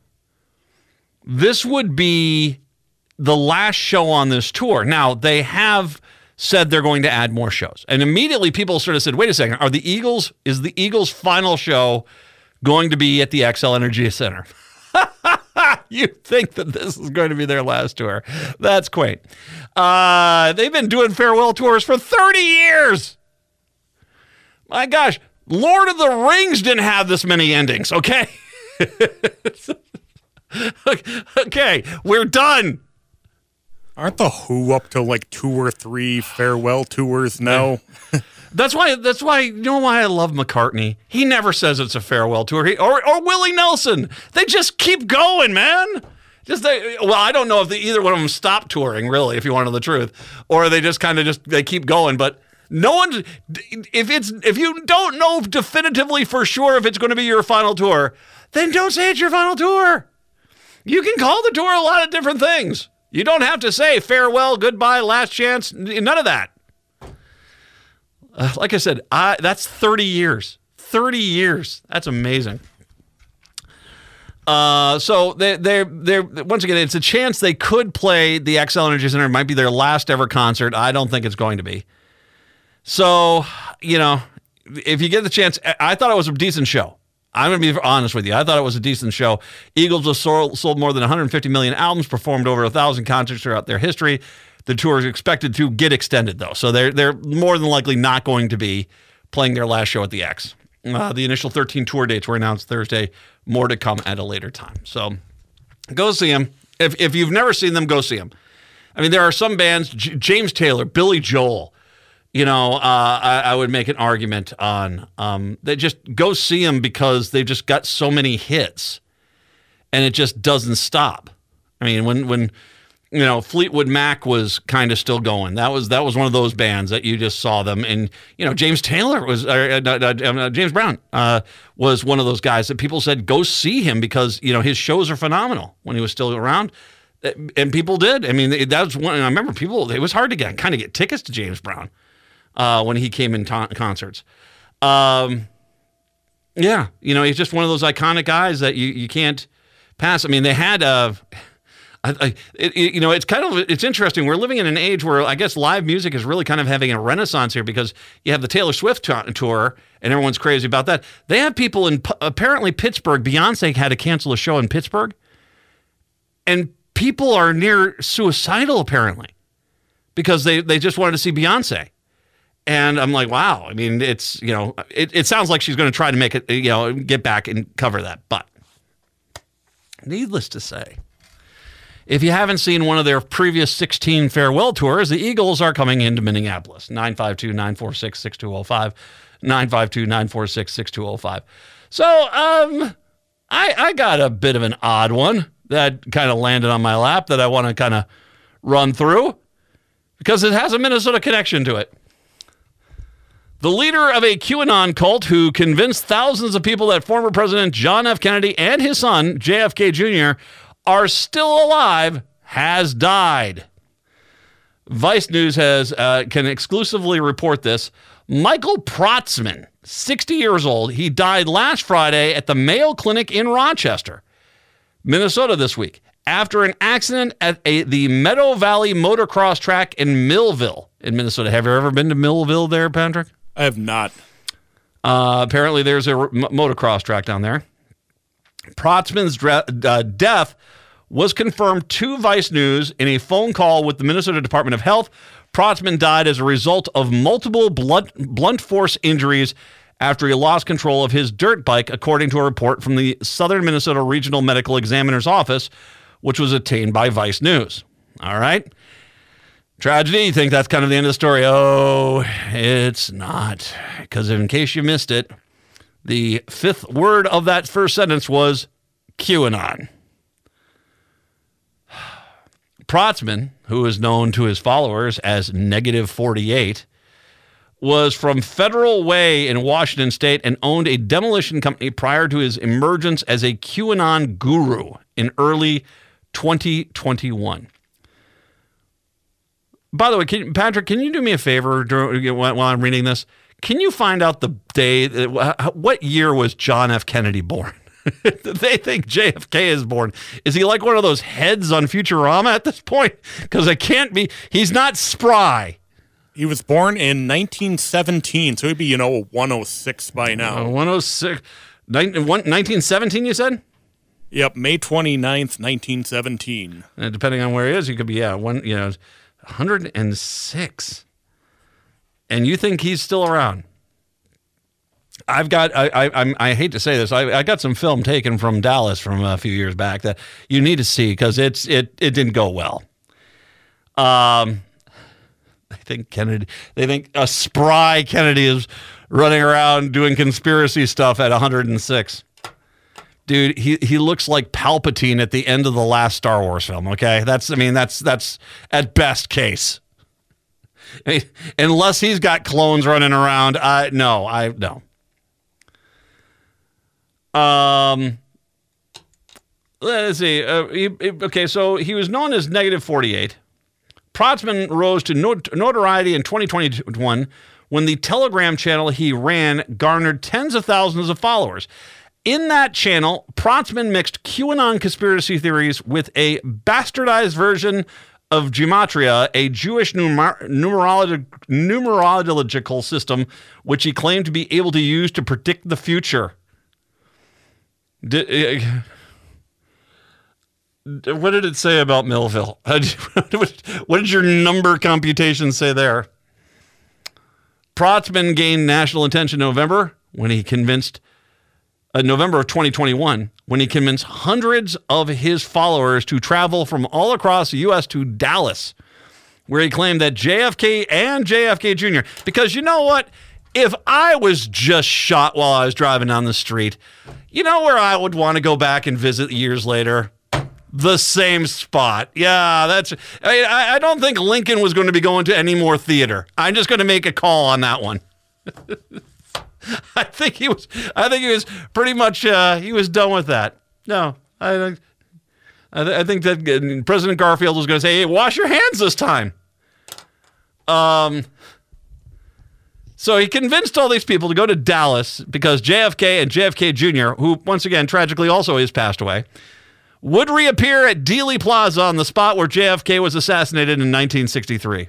this would be the last show on this tour. Now, they have said they're going to add more shows. And immediately people sort of said, wait a second, are the Eagles, is the Eagles' final show going to be at the Xcel Energy Center? You think that this is going to be their last tour. That's quaint. Uh, they've been doing farewell tours for thirty years. My gosh, Lord of the Rings didn't have this many endings, okay? Okay, we're done. Aren't the Who up to like two or three farewell tours now? That's why. That's why. You know why I love McCartney? He never says it's a farewell tour. He, or or Willie Nelson. They just keep going, man. Just they. Well, I don't know if they, either one of them stop touring, really, if you want to know the truth, or they just kind of just they keep going. But no one. If it's if you don't know definitively for sure if it's going to be your final tour, then don't say it's your final tour. You can call the tour a lot of different things. You don't have to say farewell, goodbye, last chance, none of that. Uh, like I said, I, that's thirty years. thirty years. That's amazing. Uh, so they, they're, they're, once again, it's a chance they could play the Xcel Energy Center. It might be their last ever concert. I don't think it's going to be. So, you know, if you get the chance, I thought it was a decent show. I'm going to be honest with you. I thought it was a decent show. Eagles have sold, sold more than one hundred fifty million albums, performed over one thousand concerts throughout their history. The tour is expected to get extended, though. So they're, they're more than likely not going to be playing their last show at the X. Uh, the initial thirteen tour dates were announced Thursday. More to come at a later time. So go see them. If, if you've never seen them, go see them. I mean, there are some bands, J- James Taylor, Billy Joel, you know, uh, I, I would make an argument on. Um, they just go see them because they've just got so many hits, and it just doesn't stop. I mean, when when you know Fleetwood Mac was kind of still going, that was that was one of those bands that you just saw them, and you know James Taylor was uh, uh, uh, James Brown uh, was one of those guys that people said go see him because you know his shows are phenomenal when he was still around. And people did. I mean, that was one. I remember people. It was hard to get kind of get tickets to James Brown. Uh, when he came in ta- concerts. Um, yeah, you know, he's just one of those iconic guys that you, you can't pass. I mean, they had, uh, I, I, it, it, you know, it's kind of, it's interesting. We're living in an age where I guess live music is really kind of having a renaissance here because you have the Taylor Swift t- tour and everyone's crazy about that. They have people in, apparently Pittsburgh, Beyonce had to cancel a show in Pittsburgh and people are near suicidal apparently because they, they just wanted to see Beyonce. And I'm like, wow. I mean, it's, you know, it, it sounds like she's going to try to make it, you know, get back and cover that. But needless to say, if you haven't seen one of their previous sixteen farewell tours, the Eagles are coming into Minneapolis. nine five two, nine four six, six two zero five. nine five two, nine four six, six two zero five. So um, I, I got a bit of an odd one that kind of landed on my lap that I want to kind of run through because it has a Minnesota connection to it. The leader of a QAnon cult who convinced thousands of people that former President John F. Kennedy and his son, J F K Junior, are still alive has died. Vice News has uh, can exclusively report this. Michael Protzman, sixty years old, he died last Friday at the Mayo Clinic in Rochester, Minnesota this week after an accident at a, the Meadow Valley Motocross track in Millville in Minnesota. Have you ever been to Millville there, Patrick? I have not. Uh, apparently there's a m- motocross track down there. Protzman's dre- uh, death was confirmed to Vice News in a phone call with the Minnesota Department of Health. Protzman died as a result of multiple blunt, blunt force injuries after he lost control of his dirt bike, according to a report from the Southern Minnesota Regional Medical Examiner's Office, which was obtained by Vice News. All right. Tragedy, you think that's kind of the end of the story? Oh, it's not. Because in case you missed it, the fifth word of that first sentence was QAnon. Protzman, who is known to his followers as Negative forty-eight, was from Federal Way in Washington State and owned a demolition company prior to his emergence as a QAnon guru in early twenty twenty-one. By the way, can, Patrick, can you do me a favor during, while I'm reading this? Can you find out the day, what year was John F. Kennedy born? They think J F K is born. Is he like one of those heads on Futurama at this point? Because it can't be. He's not spry. He was born in nineteen seventeen, so he'd be, you know, one oh six by now. Uh, one oh six. nineteen seventeen, you said? Yep, May twenty-ninth, nineteen seventeen. Uh, depending on where he is, he could be, yeah, one, you know, one hundred six. And you think he's still around? I've got, I, I, I'm, I hate to say this, I, I got some film taken from Dallas from a few years back that you need to see because it's, it, it didn't go well. Um, they think Kennedy, they think a spry Kennedy is running around doing conspiracy stuff at one hundred six. Dude, he, he looks like Palpatine at the end of the last Star Wars film, okay? That's, I mean, that's, that's at best case. I mean, unless he's got clones running around, I, no, I, no. Um, let's see. Uh, he, okay, so he was known as Negative forty-eight. Protzman rose to not- notoriety in twenty twenty-one when the Telegram channel he ran garnered tens of thousands of followers. In that channel, Protzman mixed QAnon conspiracy theories with a bastardized version of Gematria, a Jewish numer- numerolog- numerological system which he claimed to be able to use to predict the future. Did, uh, what did it say about Millville? What did your number computation say there? Protzman gained national attention in November when he convinced, uh, November of twenty twenty-one, when he convinced hundreds of his followers to travel from all across the U S to Dallas, where he claimed that J F K and J F K Junior, because you know what? If I was just shot while I was driving down the street, you know where I would want to go back and visit years later? The same spot. Yeah, that's. I mean, I, I don't think Lincoln was going to be going to any more theater. I'm just going to make a call on that one. I think he was. I think he was pretty much. Uh, he was done with that. No, I. I, th- I think that President Garfield was going to say, "Hey, wash your hands this time." Um. So he convinced all these people to go to Dallas because J F K and J F K Junior, who once again tragically also has passed away, would reappear at Dealey Plaza on the spot where J F K was assassinated in nineteen sixty-three.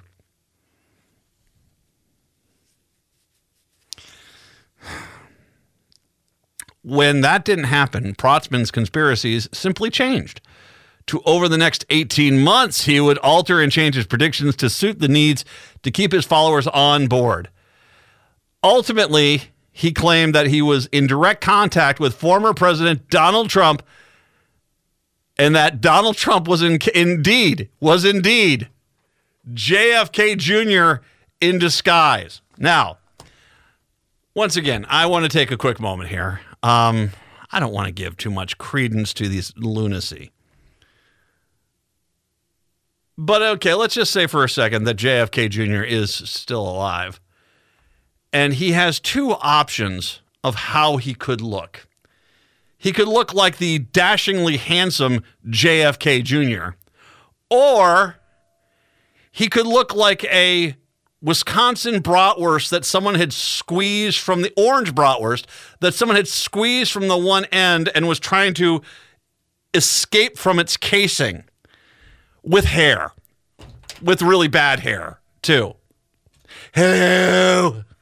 When that didn't happen, Protzman's conspiracies simply changed. To over the next eighteen months, he would alter and change his predictions to suit the needs to keep his followers on board. Ultimately, he claimed that he was in direct contact with former President Donald Trump, and that Donald Trump was in, indeed, was indeed J F K Junior in disguise. Now, once again, I want to take a quick moment here. Um, I don't want to give too much credence to this lunacy. But okay, let's just say for a second that J F K Junior is still alive. And he has two options of how he could look. He could look like the dashingly handsome J F K Junior, or he could look like a Wisconsin bratwurst that someone had squeezed from the orange bratwurst that someone had squeezed from the one end and was trying to escape from its casing with hair, with really bad hair, too. Hello.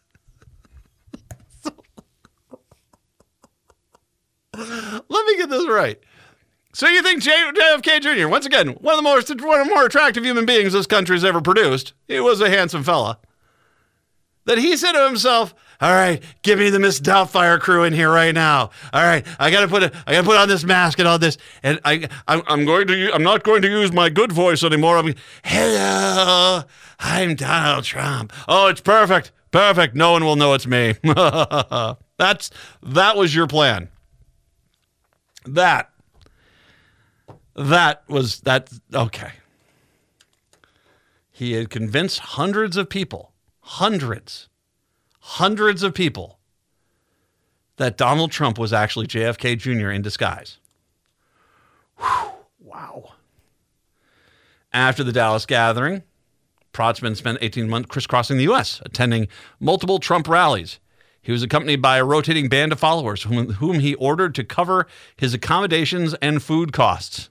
Let me get this right. So you think J F K Junior, once again, one of the most one of the more attractive human beings this country's ever produced, he was a handsome fella, that he said to himself, all right, give me the Miss Doubtfire crew in here right now. All right, I gotta put a, I gotta put on this mask and all this, and I, I'm, I'm going to, I'm not going to use my good voice anymore. I'm, hello, I'm Donald Trump. Oh, it's perfect, perfect. No one will know it's me. That's that was your plan. That. That was that. Okay. He had convinced hundreds of people, hundreds, hundreds of people that Donald Trump was actually J F K Junior in disguise. Whew, wow. After the Dallas gathering, Protzman spent eighteen months crisscrossing the U S, attending multiple Trump rallies. He was accompanied by a rotating band of followers whom, whom he ordered to cover his accommodations and food costs.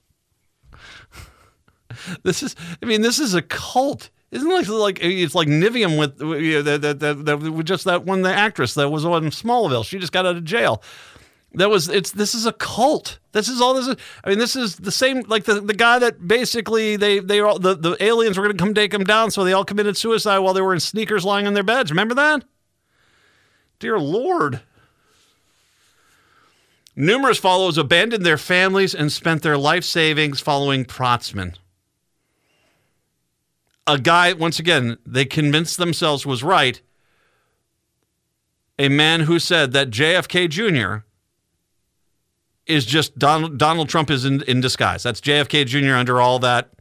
This is, I mean, this is a cult. Isn't it like, like it's like Nivium with you know, that, that, that, that, just that one, the actress that was on Smallville. She just got out of jail. That was, it's, this is a cult. This is all this is. I mean, this is the same, like the, the guy that basically they, they all, the, the aliens were going to come take him down. So they all committed suicide while they were in sneakers lying on their beds. Remember that? Dear Lord. Numerous followers abandoned their families and spent their life savings following Protzman. A guy, once again, they convinced themselves was right. A man who said that J F K Junior is just Donald, Donald Trump is in, in disguise. That's J F K Junior under all that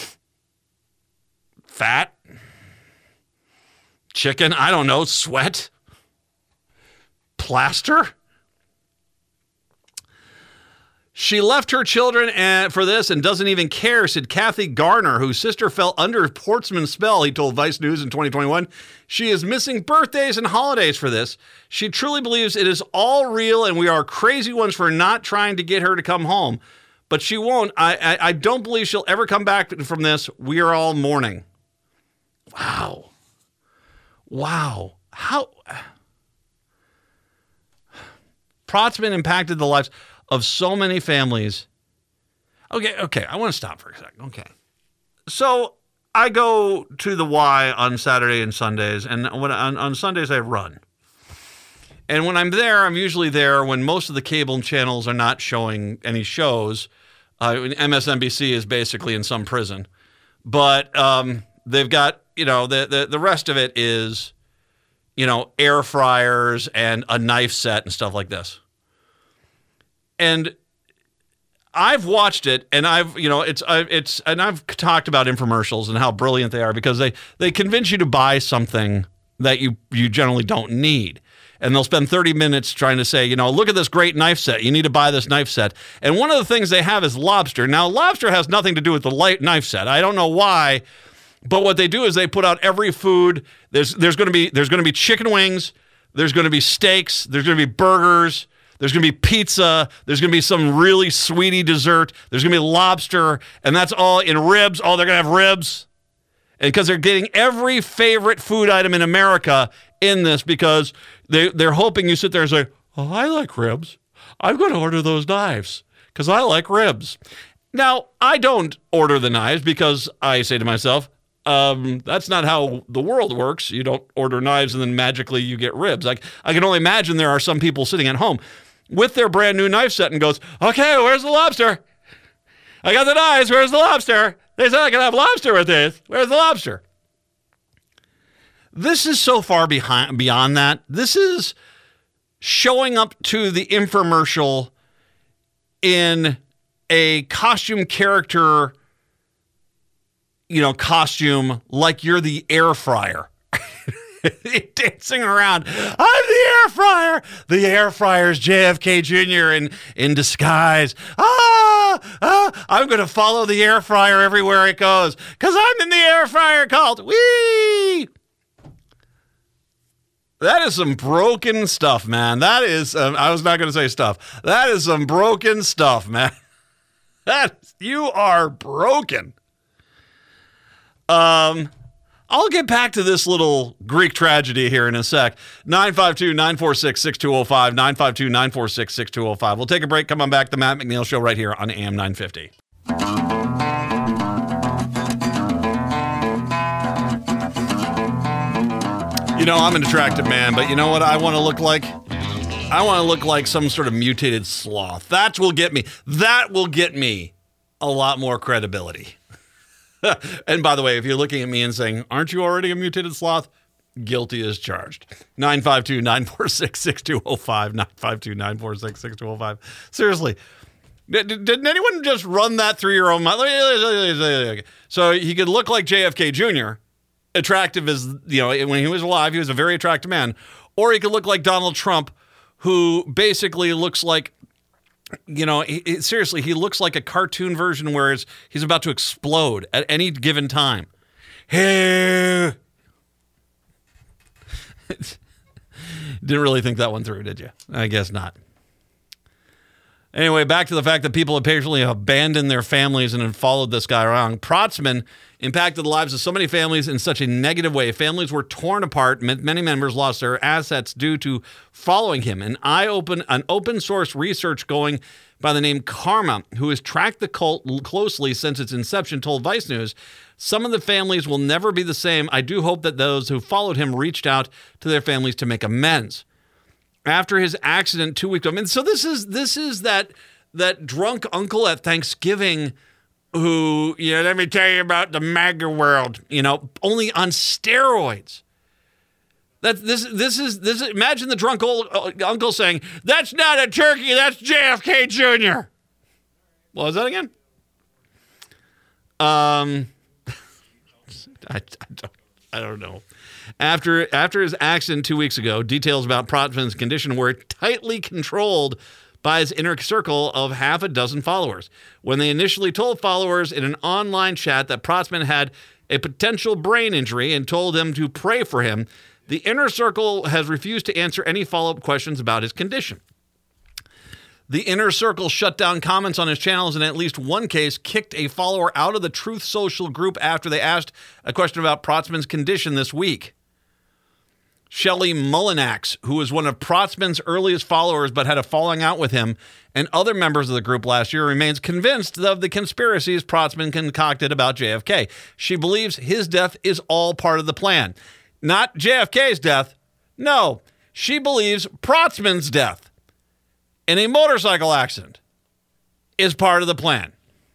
fat, chicken, I don't know, sweat, plaster. She left her children and, for this and doesn't even care, said Kathy Garner, whose sister fell under Portsman's spell, he told Vice News in twenty twenty-one. She is missing birthdays and holidays for this. She truly believes it is all real and we are crazy ones for not trying to get her to come home. But she won't. I, I, I don't believe she'll ever come back from this. We are all mourning. Wow. Wow. How? Protzman impacted the lives of so many families. Okay, okay, I want to stop for a second. Okay. So I go to the Y on Saturday and Sundays, and when on, on Sundays I run. And when I'm there, I'm usually there when most of the cable channels are not showing any shows. Uh, M S N B C is basically in some prison. But um, they've got, you know, the, the, the rest of it is, you know, air fryers and a knife set and stuff like this. And I've watched it, and I've, you know, it's, I, it's, and I've talked about infomercials and how brilliant they are because they, they convince you to buy something that you, you generally don't need. And they'll spend thirty minutes trying to say, you know, look at this great knife set. You need to buy this knife set. And one of the things they have is lobster. Now, lobster has nothing to do with the light knife set. I don't know why, but what they do is they put out every food. There's, there's going to be, there's going to be chicken wings. There's going to be steaks. There's going to be burgers. There's going to be pizza. There's going to be some really sweetie dessert. There's going to be lobster. And that's all in ribs. Oh, they're going to have ribs. And because they're getting every favorite food item in America in this because they, they're hoping you sit there and say, oh, I like ribs. I'm going to order those knives because I like ribs. Now, I don't order the knives because I say to myself, Um, that's not how the world works. You don't order knives and then magically you get ribs. Like, I can only imagine there are some people sitting at home with their brand new knife set and goes, okay, where's the lobster? I got the knives. Where's the lobster? They said I can have lobster with this. Where's the lobster? This is so far behind beyond that. This is showing up to the infomercial in a costume character, you know, costume like you're the air fryer. dancing around. I'm the air fryer. The air fryer's J F K Junior in, in disguise. Ah, ah, I'm going to follow the air fryer everywhere it goes because I'm in the air fryer cult. Whee! That is some broken stuff, man. That is, um, I was not going to say stuff. That is some broken stuff, man. That, you are broken. Um... I'll get back to this little Greek tragedy here in a sec. nine five two, nine four six, six two zero five, nine five two, nine four six, six two zero five. We'll take a break, come on back. The Matt McNeil Show right here on A M nine fifty. You know, I'm an attractive man, but you know what I want to look like? I want to look like some sort of mutated sloth. That will get me. That will get me a lot more credibility. And by the way, if you're looking at me and saying, aren't you already a mutated sloth? Guilty as charged. nine five two, nine four six, six two zero five, nine five two, nine four six, six two zero five. Seriously, did, didn't anyone just run that through your own mind? So he could look like J F K Junior, attractive as, you know, when he was alive, he was a very attractive man. Or he could look like Donald Trump, who basically looks like, you know, he, he, seriously, he looks like a cartoon version where it's, he's about to explode at any given time. Hey. Didn't really think that one through, did you? I guess not. Anyway, back to the fact that people apparently abandoned their families and had followed this guy around. Protzman impacted the lives of so many families in such a negative way. Families were torn apart. Many members lost their assets due to following him. An eye-open, an open-source research going by the name Karma, who has tracked the cult closely since its inception, told Vice News, some of the families will never be the same. I do hope that those who followed him reached out to their families to make amends. After his accident two weeks ago, I mean, so this is this is that that drunk uncle at Thanksgiving who, you know, let me tell you about the MAGA world, you know, only on steroids. That this this is this. Imagine the drunk old uh, uncle saying, "That's not a turkey, that's J F K Junior" What was that again? Um, I, I don't I don't know. After after his accident two weeks ago, details about Protzman's condition were tightly controlled by his inner circle of half a dozen followers. When they initially told followers in an online chat that Protzman had a potential brain injury and told them to pray for him, the inner circle has refused to answer any follow-up questions about his condition. The inner circle shut down comments on his channels and in at least one case kicked a follower out of the Truth Social group after they asked a question about Protzman's condition this week. Shelley Mullinax, who was one of Protzman's earliest followers but had a falling out with him and other members of the group last year, remains convinced of the conspiracies Protzman concocted about J F K. She believes his death is all part of the plan. Not J F K's death. No, she believes Protzman's death in a motorcycle accident is part of the plan.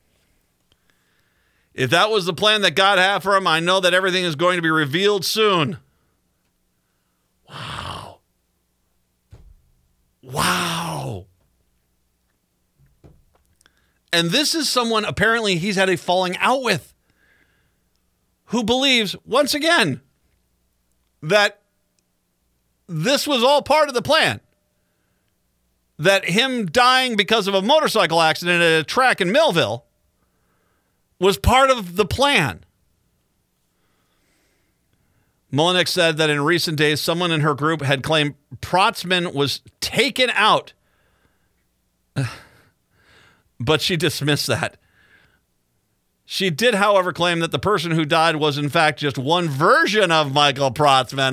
If that was the plan that God had for him, I know that everything is going to be revealed soon. Wow. Wow. And this is someone apparently he's had a falling out with who believes, once again, that this was all part of the plan. That him dying because of a motorcycle accident at a track in Millville was part of the plan. Mullenix said that in recent days, someone in her group had claimed Protzman was taken out, but she dismissed that. She did, however, claim that the person who died was, in fact, just one version of Michael Protzman.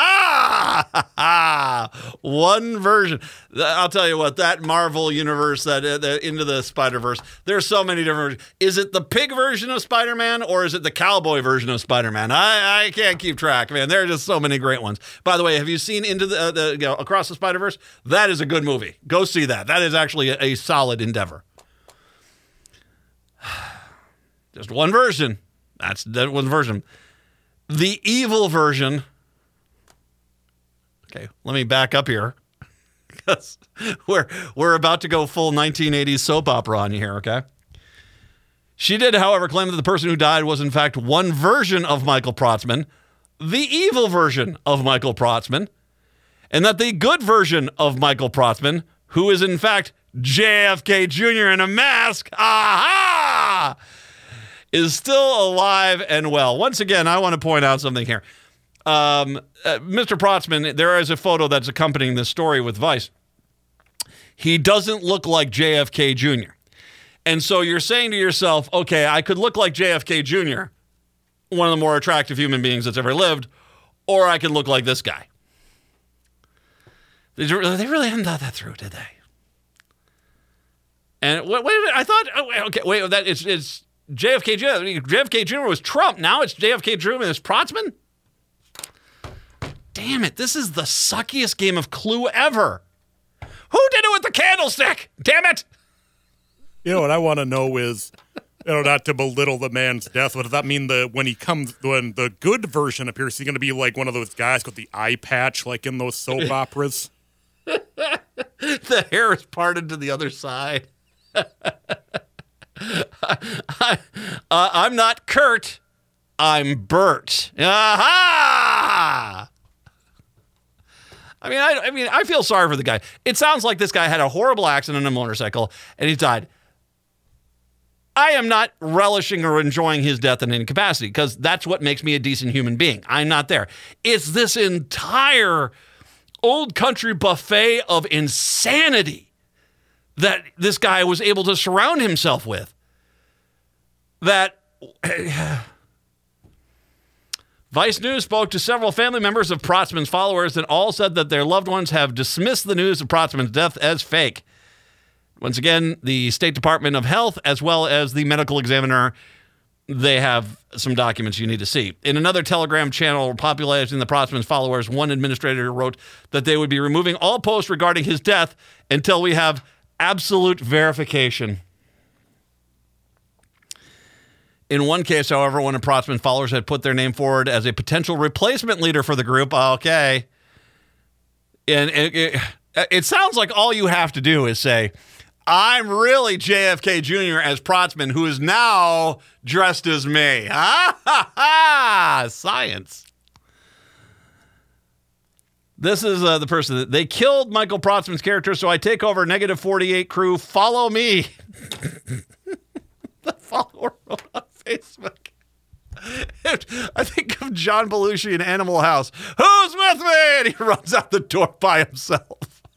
Aha! One version. I'll tell you what, that Marvel universe, that uh, the, into the Spider-Verse, there's so many different versions. Is it the pig version of Spider-Man or is it the cowboy version of Spider-Man? I, I can't keep track, man. There are just so many great ones. By the way, have you seen Into the, uh, the you know, Across the Spider-Verse? That is a good movie. Go see that. That is actually a, a solid endeavor. Just one version. That's that one version. The evil version. Okay, let me back up here. Because we're, we're about to go full nineteen eighties soap opera on you here, okay? She did, however, claim that the person who died was, in fact, one version of Michael Protzman. the evil version of Michael Protzman, and that the good version of Michael Protzman, who is in fact J F K Junior in a mask, aha, is still alive and well. Once again, I want to point out something here. Um, uh, Mister Protzman, there is a photo that's accompanying this story with Vice. He doesn't look like J F K Junior And so you're saying to yourself, okay, I could look like J F K Junior, one of the more attractive human beings that's ever lived, or I could look like this guy. They really hadn't thought that through, did they? And wait, wait a minute, I thought, oh, okay, wait, that it's, it's J F K Junior J F K Junior was Trump. Now it's J F K Junior and it's Protzman? Damn it, this is the suckiest game of Clue ever. Who did it with the candlestick? Damn it! You know what I want to know is, you know, not to belittle the man's death, but does that mean that when he comes, when the good version appears, he's going to be like one of those guys with the eye patch, like in those soap operas? The hair is parted to the other side. I, uh, I'm not Kurt. I'm Bert. Aha! I mean, I, I mean, I feel sorry for the guy. It sounds like this guy had a horrible accident on a motorcycle and he died. I am not relishing or enjoying his death in any capacity because that's what makes me a decent human being. I'm not there. It's this entire old country buffet of insanity that this guy was able to surround himself with. That Vice News spoke to several family members of Protzman's followers and all said that their loved ones have dismissed the news of Protzman's death as fake. Once again, the State Department of Health, as well as the medical examiner, they have some documents you need to see. In another Telegram channel populating the Protzman's followers, one administrator wrote that they would be removing all posts regarding his death until we have absolute verification. In one case, however, one of Protzman's followers had put their name forward as a potential replacement leader for the group. Okay. And it, it, it sounds like all you have to do is say, I'm really J F K Junior as Protzman, who is now dressed as me. Ha ha ha! Science. This is uh, the person that they killed Michael Protzman's character, so I take over Negative forty-eight crew. Follow me. The follower wrote on Facebook. I think of John Belushi in Animal House. Who's with me? And he runs out the door by himself.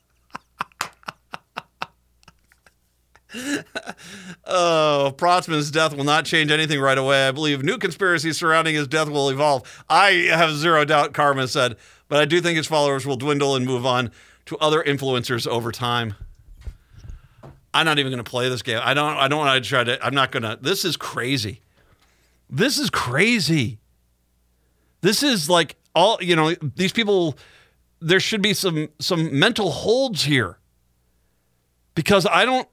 Oh, Protzman's death will not change anything right away. I believe new conspiracies surrounding his death will evolve. I have zero doubt, Karma said, but I do think his followers will dwindle and move on to other influencers over time. I'm not even going to play this game. I don't. I don't want to try to. I'm not going to. This is crazy. This is crazy. This is like all. You know, these people. There should be some some mental holds here. Because I don't.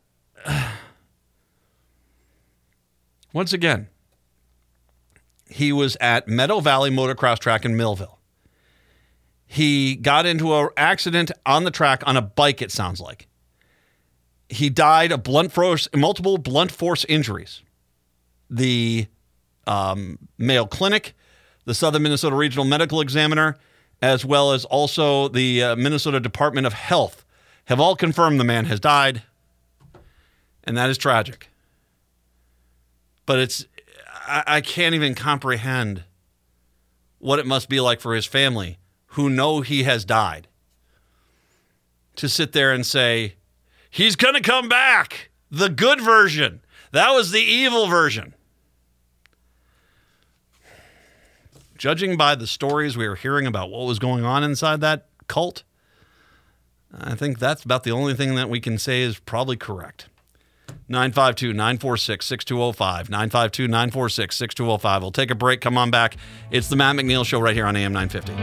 Once again, he was at Meadow Valley Motocross Track in Millville. He got into an accident on the track on a bike, it sounds like. He died of blunt force, multiple blunt force injuries. The um, Mayo Clinic, the Southern Minnesota Regional Medical Examiner, as well as also the uh, Minnesota Department of Health have all confirmed the man has died. And that is tragic. But it's, I, I can't even comprehend what it must be like for his family who know he has died to sit there and say, he's going to come back. The good version. That was the evil version. Judging by the stories we were hearing about what was going on inside that cult, I think that's about the only thing that we can say is probably correct. nine five two, nine four six, six two zero five. nine five two, nine four six, six two zero five. We'll take a break. Come on back. It's the Matt McNeil Show right here on A M nine fifty.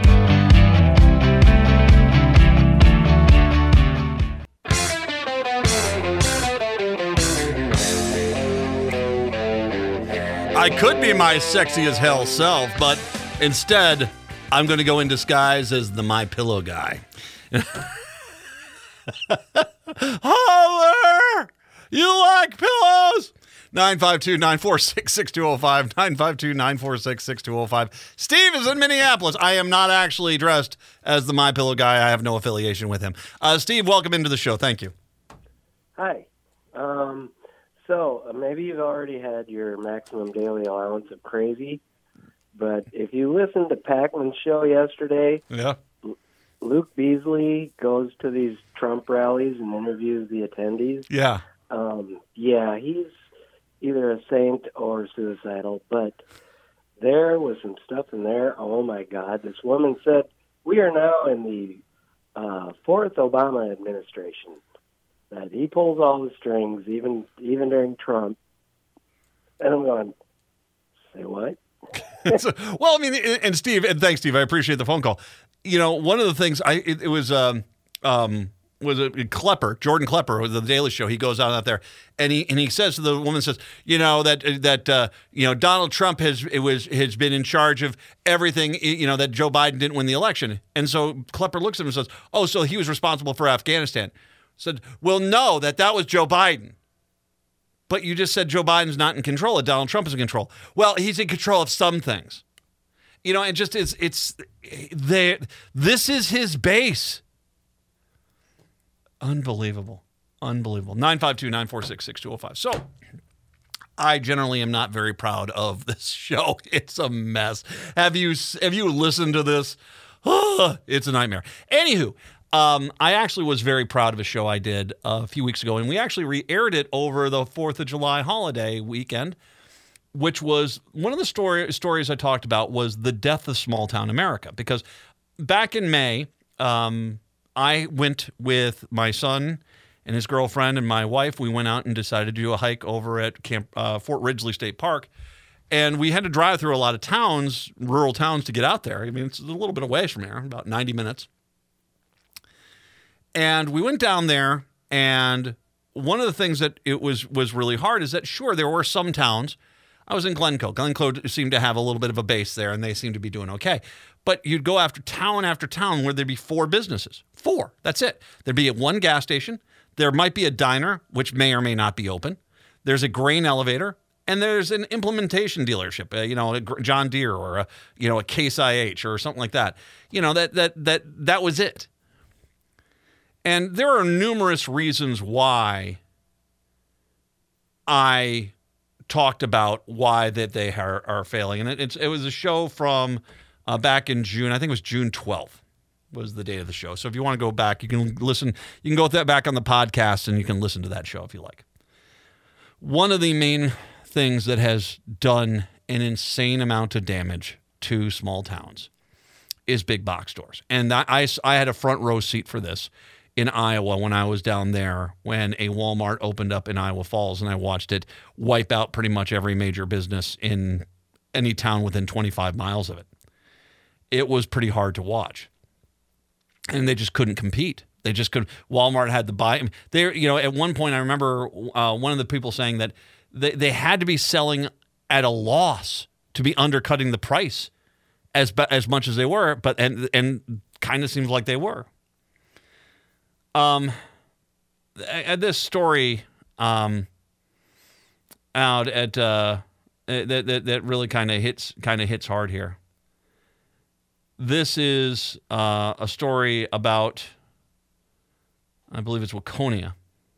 I could be my sexy as hell self, but instead, I'm going to go in disguise as the My Pillow guy. Holler! You like pillows? nine five two, nine four six, six two zero five, nine five two, nine four six, six two zero five. Steve is in Minneapolis. I am not actually dressed as the MyPillow guy. I have no affiliation with him. Uh, Steve, welcome into the show. Thank you. Hi. Um, so uh, maybe you've already had your maximum daily allowance of crazy, but if you listened to Pacman's show yesterday, Yeah. Luke Beasley goes to these Trump rallies and interviews the attendees. Yeah. Um, yeah, he's either a saint or suicidal, but there was some stuff in there. Oh, my God. This woman said, we are now in the uh, fourth Obama administration. That he pulls all the strings, even even during Trump. And I'm going, say what? So, well, I mean, and Steve, and thanks, Steve. I appreciate the phone call. You know, one of the things I it, it was um um was it Klepper, Jordan Klepper, of the Daily Show. He goes out out there and he and he says to the woman, says, you know, that that uh, you know Donald Trump has it was has been in charge of everything. You know, that Joe Biden didn't win the election, and so Klepper looks at him and says, oh, so he was responsible for Afghanistan. Said, well, no, that that was Joe Biden. But you just said Joe Biden's not in control, that Donald Trump is in control. Well, he's in control of some things. You know, and just it's it's they this is his base. Unbelievable. Unbelievable. nine five two, nine four six, six two zero five. So I generally am not very proud of this show. It's a mess. Have you have you listened to this? Oh, it's a nightmare. Anywho, um, I actually was very proud of a show I did a few weeks ago, and we actually re-aired it over the fourth of July holiday weekend, which was one of the story, stories I talked about was the death of small town America. Because back in May, um, I went with my son and his girlfriend and my wife. We went out and decided to do a hike over at Camp uh, Fort Ridgely State Park. And we had to drive through a lot of towns, rural towns, to get out there. I mean, it's a little bit away from here, about ninety minutes. And we went down there, and one of the things that it was was really hard is that, sure, there were some towns. I was in Glencoe. Glencoe seemed to have a little bit of a base there, and they seemed to be doing okay. But you'd go after town after town where there'd be four businesses. Four. That's it. There'd be one gas station. There might be a diner, which may or may not be open. There's a grain elevator. And there's an implementation dealership, uh, you know, a John Deere or a, you know, a Case I H or something like that. You know, that that that that was it. And there are numerous reasons why I talked about why that they are, are failing. And it, it's, it was a show from uh, back in June. I think it was June twelfth was the date of the show. So if you want to go back, you can listen. You can go that back on the podcast and you can listen to that show if you like. One of the main things that has done an insane amount of damage to small towns is big box stores. And that, I, I had a front row seat for this in Iowa when I was down there when a Walmart opened up in Iowa Falls, and I watched it wipe out pretty much every major business in any town within twenty-five miles of it. It was pretty hard to watch. And they just couldn't compete. They just couldn't. Walmart had the buy. They, you know, at one point I remember uh, one of the people saying that They they had to be selling at a loss to be undercutting the price as as much as they were, but and and kind of seems like they were. Um, at this story, um, out at uh, that that that really kind of hits kind of hits hard here. This is uh, a story about, I believe it's Waconia.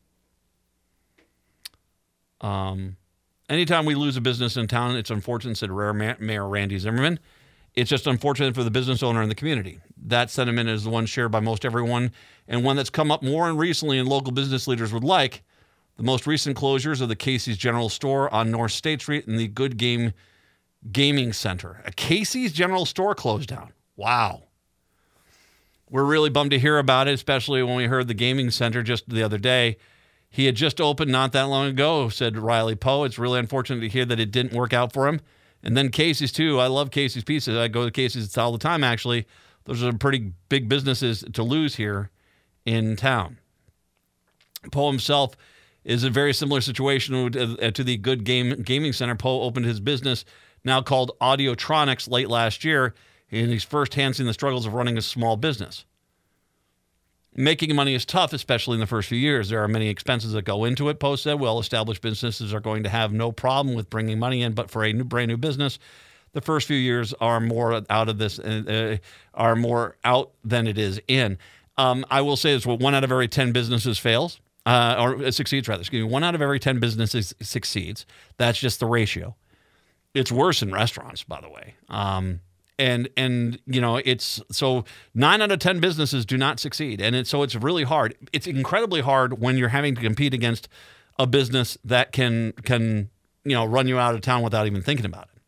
Um, anytime we lose a business in town, it's unfortunate, said Mayor Randy Zimmerman. It's just unfortunate for the business owner and the community. That sentiment is the one shared by most everyone, and one that's come up more and recently and local business leaders would like. The most recent closures of the Casey's General Store on North State Street and the Good Game Gaming Center. A Casey's General Store closed down. Wow. We're really bummed to hear about it, especially when we heard the gaming center just the other day. He had just opened not that long ago, said Riley Poe. It's really unfortunate to hear that it didn't work out for him. And then Casey's, too. I love Casey's Pizza. I go to Casey's all the time, actually. Those are pretty big businesses to lose here in town. Poe himself is a very similar situation to the Good Game Gaming Center. Poe opened his business, now called Audiotronics, late last year, and he's firsthand seen the struggles of running a small business. Making money is tough, especially in the first few years. There are many expenses that go into it. Post said, well-established businesses are going to have no problem with bringing money in, but for a new, brand new business, the first few years are more out of this, uh, are more out than it is in. Um, I will say this: well, one out of every ten businesses fails, uh, or succeeds rather. Excuse me. One out of every ten businesses succeeds. That's just the ratio. It's worse in restaurants, by the way. Um, And, and you know, it's so nine out of ten businesses do not succeed. And it's, so it's really hard. It's incredibly hard when you're having to compete against a business that can, can you know, run you out of town without even thinking about it.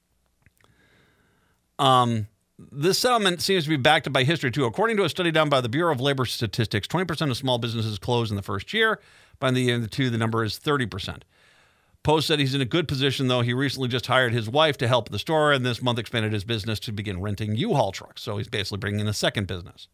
Um, this settlement seems to be backed up by history, too. According to a study done by the Bureau of Labor Statistics, twenty percent of small businesses close in the first year. By the end of the two, the number is thirty percent. Post said he's in a good position, though. He recently just hired his wife to help the store, and this month expanded his business to begin renting U-Haul trucks. So he's basically bringing in a second business.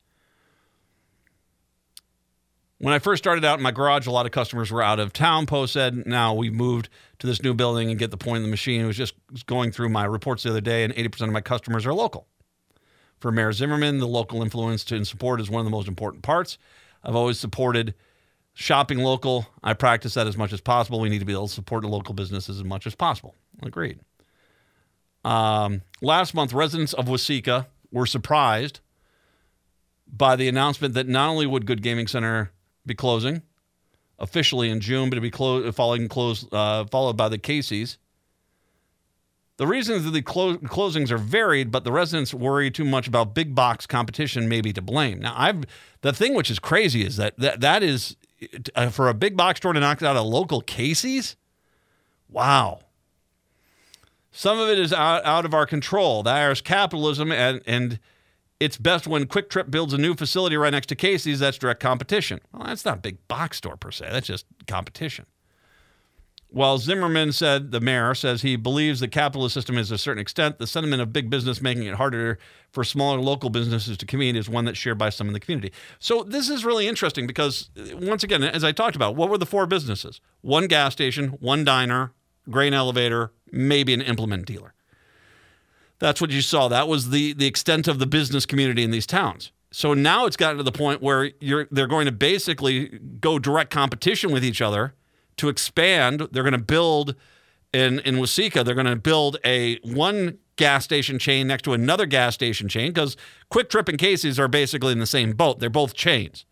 When I first started out in my garage, a lot of customers were out of town, Post said. Now we've moved to this new building and get the point of the machine. It was just going through my reports the other day, and eighty percent of my customers are local. For Mayor Zimmerman, the local influence and support is one of the most important parts. I've always supported shopping local. I practice that as much as possible. We need to be able to support the local businesses as much as possible. Agreed. Um, last month, residents of Waseca were surprised by the announcement that not only would Good Gaming Center be closing officially in June, but it'd be clo- following close, uh, followed by the Casey's. The reasons that the clo- closings are varied, but the residents worry too much about big box competition may be to blame. Now, I've the thing which is crazy is that that, that is uh, for a big box store to knock out a local Casey's. Wow. Some of it is out, out of our control. That is capitalism, and, and it's best when Quick Trip builds a new facility right next to Casey's. That's direct competition. Well, that's not a big box store per se. That's just competition. While Zimmerman said, the mayor says he believes the capitalist system is to a certain extent, the sentiment of big business making it harder for smaller local businesses to compete is one that's shared by some in the community. So this is really interesting because, once again, as I talked about, what were the four businesses? One gas station, one diner, grain elevator, maybe an implement dealer. That's what you saw. That was the, the extent of the business community in these towns. So now it's gotten to the point where you're they're going to basically go direct competition with each other to expand. They're going to build in, in Waseca, they're going to build a one gas station chain next to another gas station chain because Quick Trip and Casey's are basically in the same boat. They're both chains.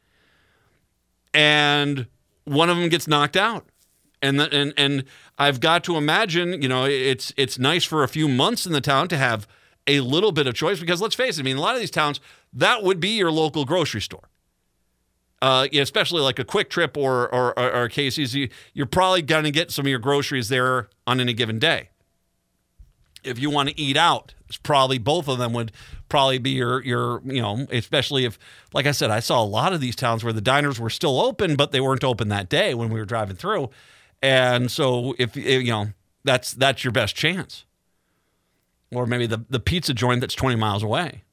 And one of them gets knocked out. And the, and and I've got to imagine, you know, it's it's nice for a few months in the town to have a little bit of choice because let's face it, I mean, a lot of these towns, that would be your local grocery store. Uh, yeah, especially like a Quick Trip or or, or, or Casey's, you, you're probably going to get some of your groceries there on any given day. If you want to eat out, it's probably both of them would probably be your, your, you know, especially if, like I said, I saw a lot of these towns where the diners were still open, but they weren't open that day when we were driving through. And so if, you know, that's that's your best chance. Or maybe the, the pizza joint that's twenty miles away.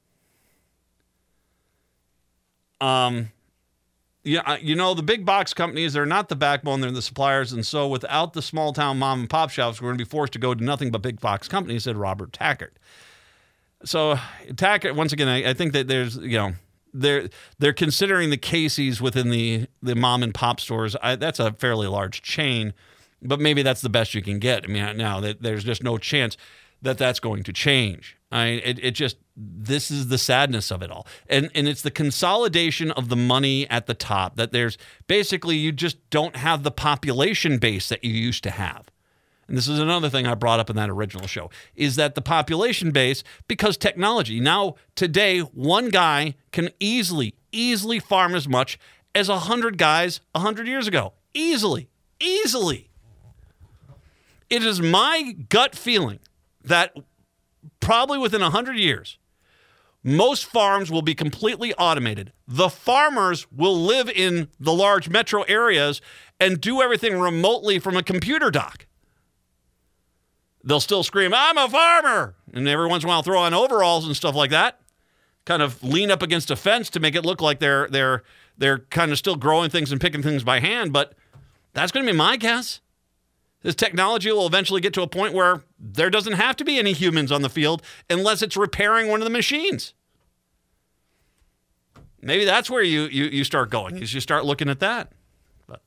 Um. Yeah, you know, the big box companies, they're not the backbone, they're the suppliers. And so without the small town mom and pop shops, we're going to be forced to go to nothing but big box companies, said Robert Tackert. So Tackert, once again, I, I think that there's, you know, they're they're considering the Casey's within the, the mom and pop stores. I, that's a fairly large chain, but maybe that's the best you can get. I mean, now that there's just no chance that that's going to change. I mean, it, it just, this is the sadness of it all. And and it's the consolidation of the money at the top, that there's basically, you just don't have the population base that you used to have. And this is another thing I brought up in that original show, is that the population base, because technology, now today, one guy can easily, easily farm as much as one hundred guys one hundred years ago. Easily, easily. It is my gut feeling that probably within one hundred years, most farms will be completely automated. The farmers will live in the large metro areas and do everything remotely from a computer dock. They'll still scream, "I'm a farmer!" And every once in a while throw on overalls and stuff like that. Kind of lean up against a fence to make it look like they're they're they're kind of still growing things and picking things by hand. But that's going to be my guess. This technology will eventually get to a point where there doesn't have to be any humans on the field unless it's repairing one of the machines. Maybe that's where you, you, you start going, is you start looking at that. But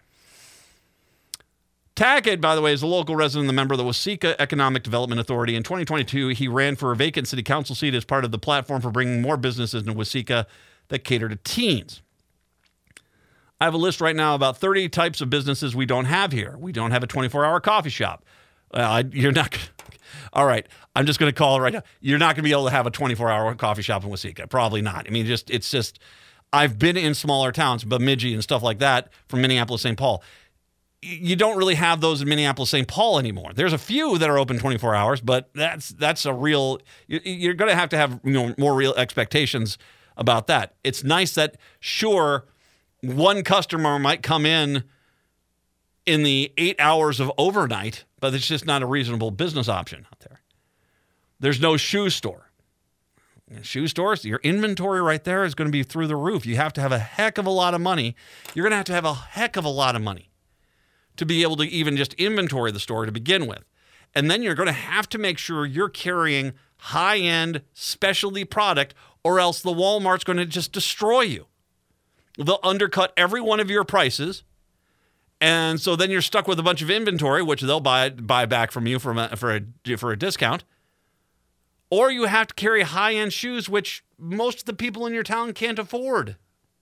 Tackett, by the way, is a local resident and a member of the Waseca Economic Development Authority. In twenty twenty-two, he ran for a vacant city council seat as part of the platform for bringing more businesses into Waseca that cater to teens. I have a list right now about thirty types of businesses we don't have here. We don't have a twenty-four hour coffee shop. Uh, you're not all right, I'm just going to call it right now. You're not going to be able to have a twenty-four hour coffee shop in Waseca. Probably not. I mean, just it's just, I've been in smaller towns, Bemidji and stuff like that, from Minneapolis, Saint Paul. You don't really have those in Minneapolis, Saint Paul anymore. There's a few that are open twenty-four hours, but that's that's a real, you're going to have to have, you know, more real expectations about that. It's nice that, sure, one customer might come in in the eight hours of overnight, but it's just not a reasonable business option out there. There's no shoe store. Shoe stores, your inventory right there is going to be through the roof. You have to have a heck of a lot of money. You're going to have to have a heck of a lot of money to be able to even just inventory the store to begin with. And then you're going to have to make sure you're carrying high-end specialty product, or else the Walmart's going to just destroy you. They'll undercut every one of your prices. And so then you're stuck with a bunch of inventory, which they'll buy buy back from you for a, for a, for a discount. Or you have to carry high-end shoes, which most of the people in your town can't afford.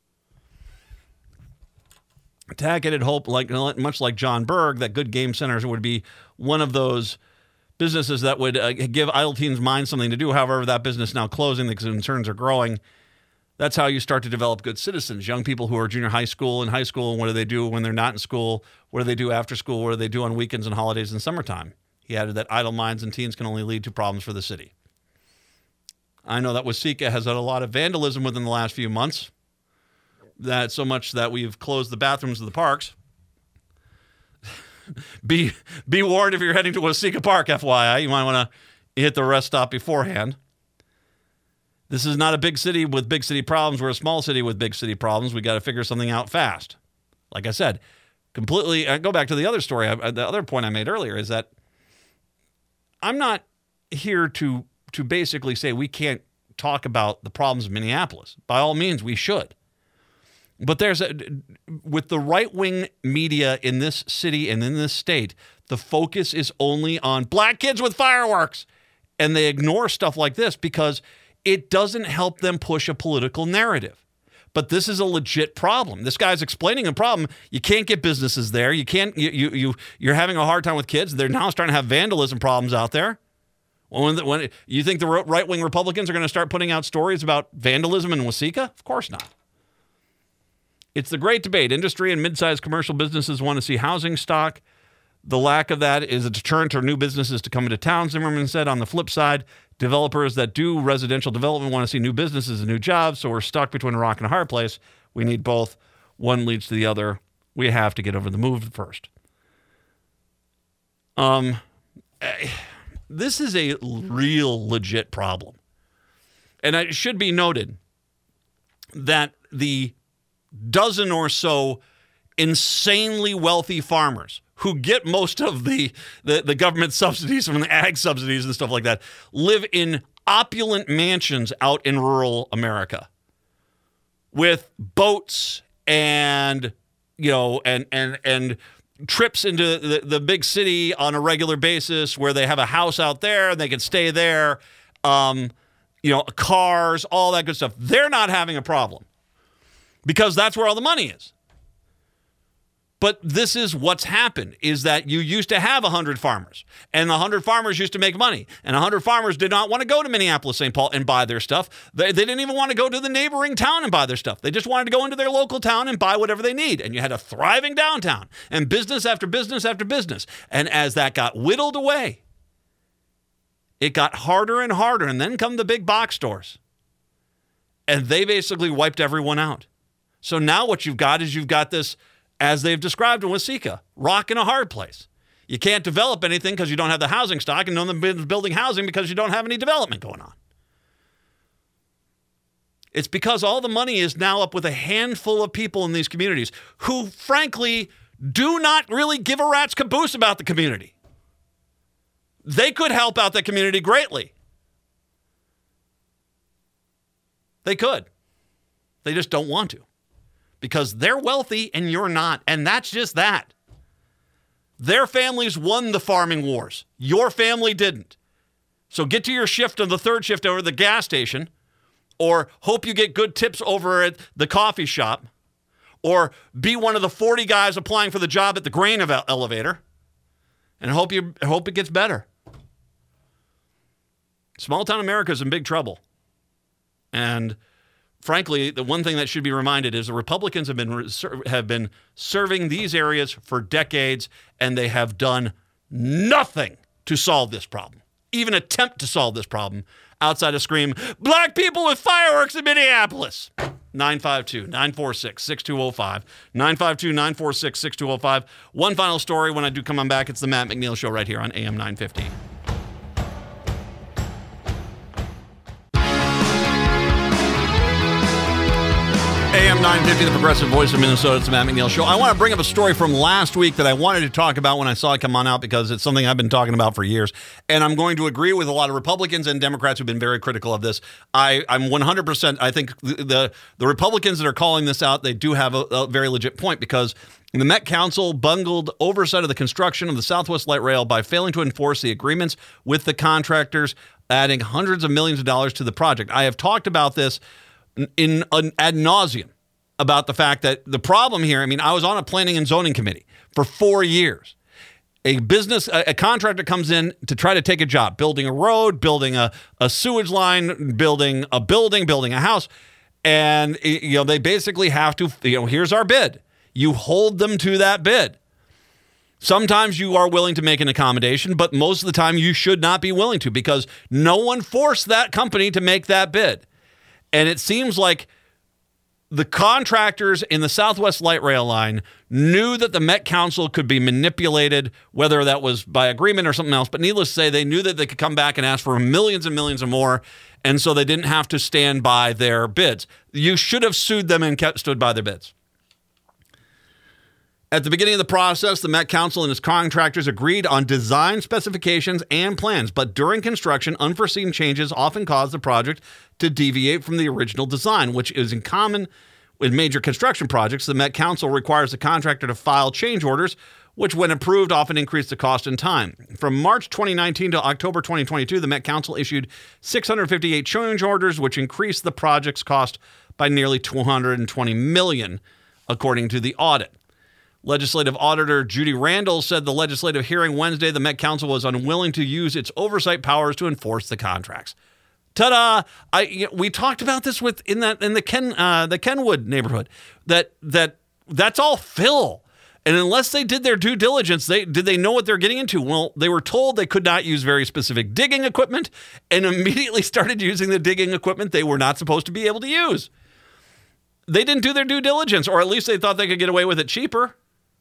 Tackett had hoped, like, much like John Berg, that Good Game Centers would be one of those businesses that would uh, give idle teens' minds something to do. However, that business now closing, the concerns are growing. That's how you start to develop good citizens. Young people who are junior high school and high school, what do they do when they're not in school? What do they do after school? What do they do on weekends and holidays and summertime? He added that idle minds and teens can only lead to problems for the city. I know that Waseca has had a lot of vandalism within the last few months. That so much that we've closed the bathrooms of the parks. be be warned if you're heading to Waseca Park, F Y I. You might want to hit the rest stop beforehand. This is not a big city with big city problems. We're a small city with big city problems. We got to figure something out fast. Like I said, completely. I go back to the other story. I, the other point I made earlier is that I'm not here to to basically say we can't talk about the problems of Minneapolis. By all means, we should. But there's a, with the right-wing media in this city and in this state, the focus is only on black kids with fireworks. And they ignore stuff like this because it doesn't help them push a political narrative. But this is a legit problem. This guy's explaining a problem. You can't get businesses there. You can't, you, you, you, you're having a hard time with kids. They're now starting to have vandalism problems out there. When, the, when you think the right-wing Republicans are going to start putting out stories about vandalism in Waseca? Of course not. It's the great debate. Industry and mid-sized commercial businesses want to see housing stock. The lack of that is a deterrent to new businesses to come into town, Zimmerman said. On the flip side, developers that do residential development want to see new businesses and new jobs, so we're stuck between a rock and a hard place. We need both. One leads to the other. We have to get over the move first. Um, this is a real legit problem. And it should be noted that the dozen or so insanely wealthy farmers who get most of the, the, the government subsidies from the ag subsidies and stuff like that live in opulent mansions out in rural America with boats and, you know, and, and, and trips into the, the big city on a regular basis where they have a house out there and they can stay there, um, you know, cars, all that good stuff. They're not having a problem, because that's where all the money is. But this is what's happened, is that you used to have one hundred farmers, and the one hundred farmers used to make money, and one hundred farmers did not want to go to Minneapolis, Saint Paul and buy their stuff. They, they didn't even want to go to the neighboring town and buy their stuff. They just wanted to go into their local town and buy whatever they need. And you had a thriving downtown and business after business after business. And as that got whittled away, it got harder and harder. And then come the big box stores. And they basically wiped everyone out. So now what you've got is you've got this, as they've described in Waseca, rock and a hard place. You can't develop anything because you don't have the housing stock, and no one's building housing because you don't have any development going on. It's because all the money is now up with a handful of people in these communities who, frankly, do not really give a rat's caboose about the community. They could help out the community greatly. They could. They just don't want to because they're wealthy and you're not. And that's just that. Their families won the farming wars. Your family didn't. So get to your shift on the third shift over at the gas station, or hope you get good tips over at the coffee shop, or be one of the forty guys applying for the job at the grain elevator, and hope you hope it gets better. Small town America is in big trouble. And frankly, the one thing that should be reminded is the Republicans have been have been serving these areas for decades, and they have done nothing to solve this problem, even attempt to solve this problem, outside of scream, black people with fireworks in Minneapolis. nine five two, nine four six, six two zero five. nine five two, nine four six, six two zero five. One final story when I do come on back. It's the Matt McNeil Show right here on A M nine fifty. A M nine fifty, the progressive voice of Minnesota. It's the Matt McNeil Show. I want to bring up a story from last week that I wanted to talk about when I saw it come on out because it's something I've been talking about for years. And I'm going to agree with a lot of Republicans and Democrats who've been very critical of this. I, I'm one hundred percent. I think the, the, the Republicans that are calling this out, they do have a, a very legit point because the Met Council bungled oversight of the construction of the Southwest Light Rail by failing to enforce the agreements with the contractors, adding hundreds of millions of dollars to the project. I have talked about this in an ad nauseum about the fact that the problem here, I mean, I was on a planning and zoning committee for four years. A business, a, a contractor comes in to try to take a job, building a road, building a, a sewage line, building a building, building a house. And, you know, they basically have to, you know, here's our bid. You hold them to that bid. Sometimes you are willing to make an accommodation, but most of the time you should not be willing to because no one forced that company to make that bid. And it seems like the contractors in the Southwest Light Rail line knew that the Met Council could be manipulated, whether that was by agreement or something else. But needless to say, they knew that they could come back and ask for millions and millions and more. And so they didn't have to stand by their bids. You should have sued them and kept stood by their bids. At the beginning of the process, the Met Council and its contractors agreed on design specifications and plans, but during construction, unforeseen changes often cause the project to deviate from the original design, which is in common with major construction projects. The Met Council requires the contractor to file change orders, which, when approved, often increase the cost and time. From March twenty nineteen to October twenty twenty-two, the Met Council issued six hundred fifty-eight change orders, which increased the project's cost by nearly two hundred twenty million dollars, according to the audit. Legislative Auditor Judy Randall said the legislative hearing Wednesday, the Met Council was unwilling to use its oversight powers to enforce the contracts. Ta-da! I you know, we talked about this with in that in the Ken uh, the Kenwood neighborhood that that that's all fill, and unless they did their due diligence, they did they know what they're getting into? Well, they were told they could not use very specific digging equipment, and immediately started using the digging equipment they were not supposed to be able to use. They didn't do their due diligence, or at least they thought they could get away with it cheaper.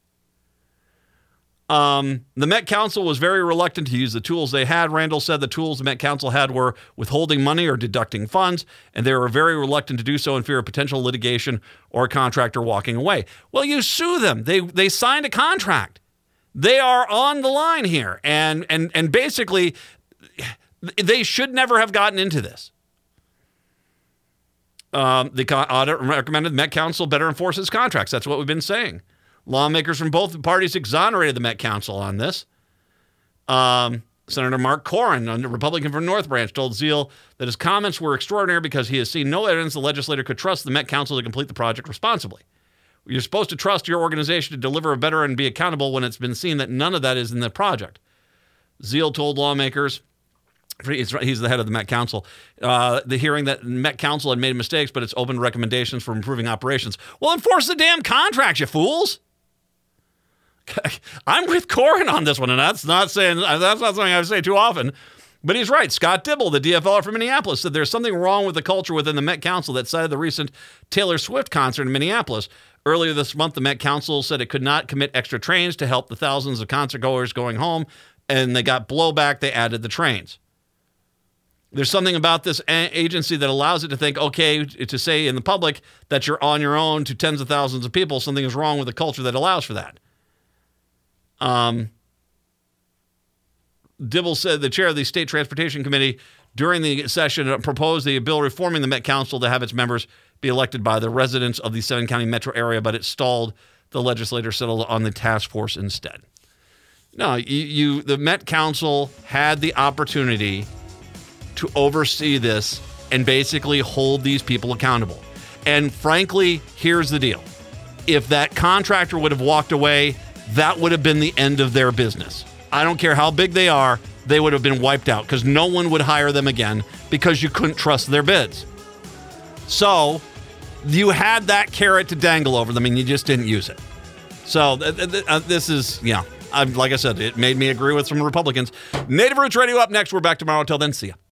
Um, the Met Council was very reluctant to use the tools they had. Randall said the tools the Met Council had were withholding money or deducting funds, and they were very reluctant to do so in fear of potential litigation or a contractor walking away. Well, you sue them. They they signed a contract. They are on the line here, and and and basically, they should never have gotten into this. Um, the audit recommended the Met Council better enforce its contracts. That's what we've been saying. Lawmakers from both parties exonerated the Met Council on this. Um, Senator Mark Corrin, a Republican from North Branch, told Zeal that his comments were extraordinary because he has seen no evidence the legislator could trust the Met Council to complete the project responsibly. You're supposed to trust your organization to deliver better and be accountable when it's been seen that none of that is in the project. Zeal told lawmakers, he's the head of the Met Council, uh, the hearing that Met Council had made mistakes, but it's opened recommendations for improving operations. Well, enforce the damn contract, you fools. I'm with Corrin on this one, and that's not saying that's not something I say too often, but he's right. Scott Dibble, the D F L from Minneapolis, said there's something wrong with the culture within the Met Council that cited the recent Taylor Swift concert in Minneapolis. Earlier this month, the Met Council said it could not commit extra trains to help the thousands of concertgoers going home, and they got blowback. They added the trains. There's something about this agency that allows it to think, okay, to say in the public that you're on your own to tens of thousands of people. Something is wrong with the culture that allows for that. Um, Dibble said the chair of the State Transportation Committee during the session proposed the bill reforming the Met Council to have its members be elected by the residents of the seven county metro area, but it stalled. The legislature settled on the task force instead. No, you, you the Met Council had the opportunity to oversee this and basically hold these people accountable. And frankly, here's the deal. If that contractor would have walked away, that would have been the end of their business. I don't care how big they are, they would have been wiped out because no one would hire them again because you couldn't trust their bids. So you had that carrot to dangle over them and you just didn't use it. So th- th- uh, this is, yeah, I'm, like I said, it made me agree with some Republicans. Native Roots Radio up next. We're back tomorrow. Until then, see ya.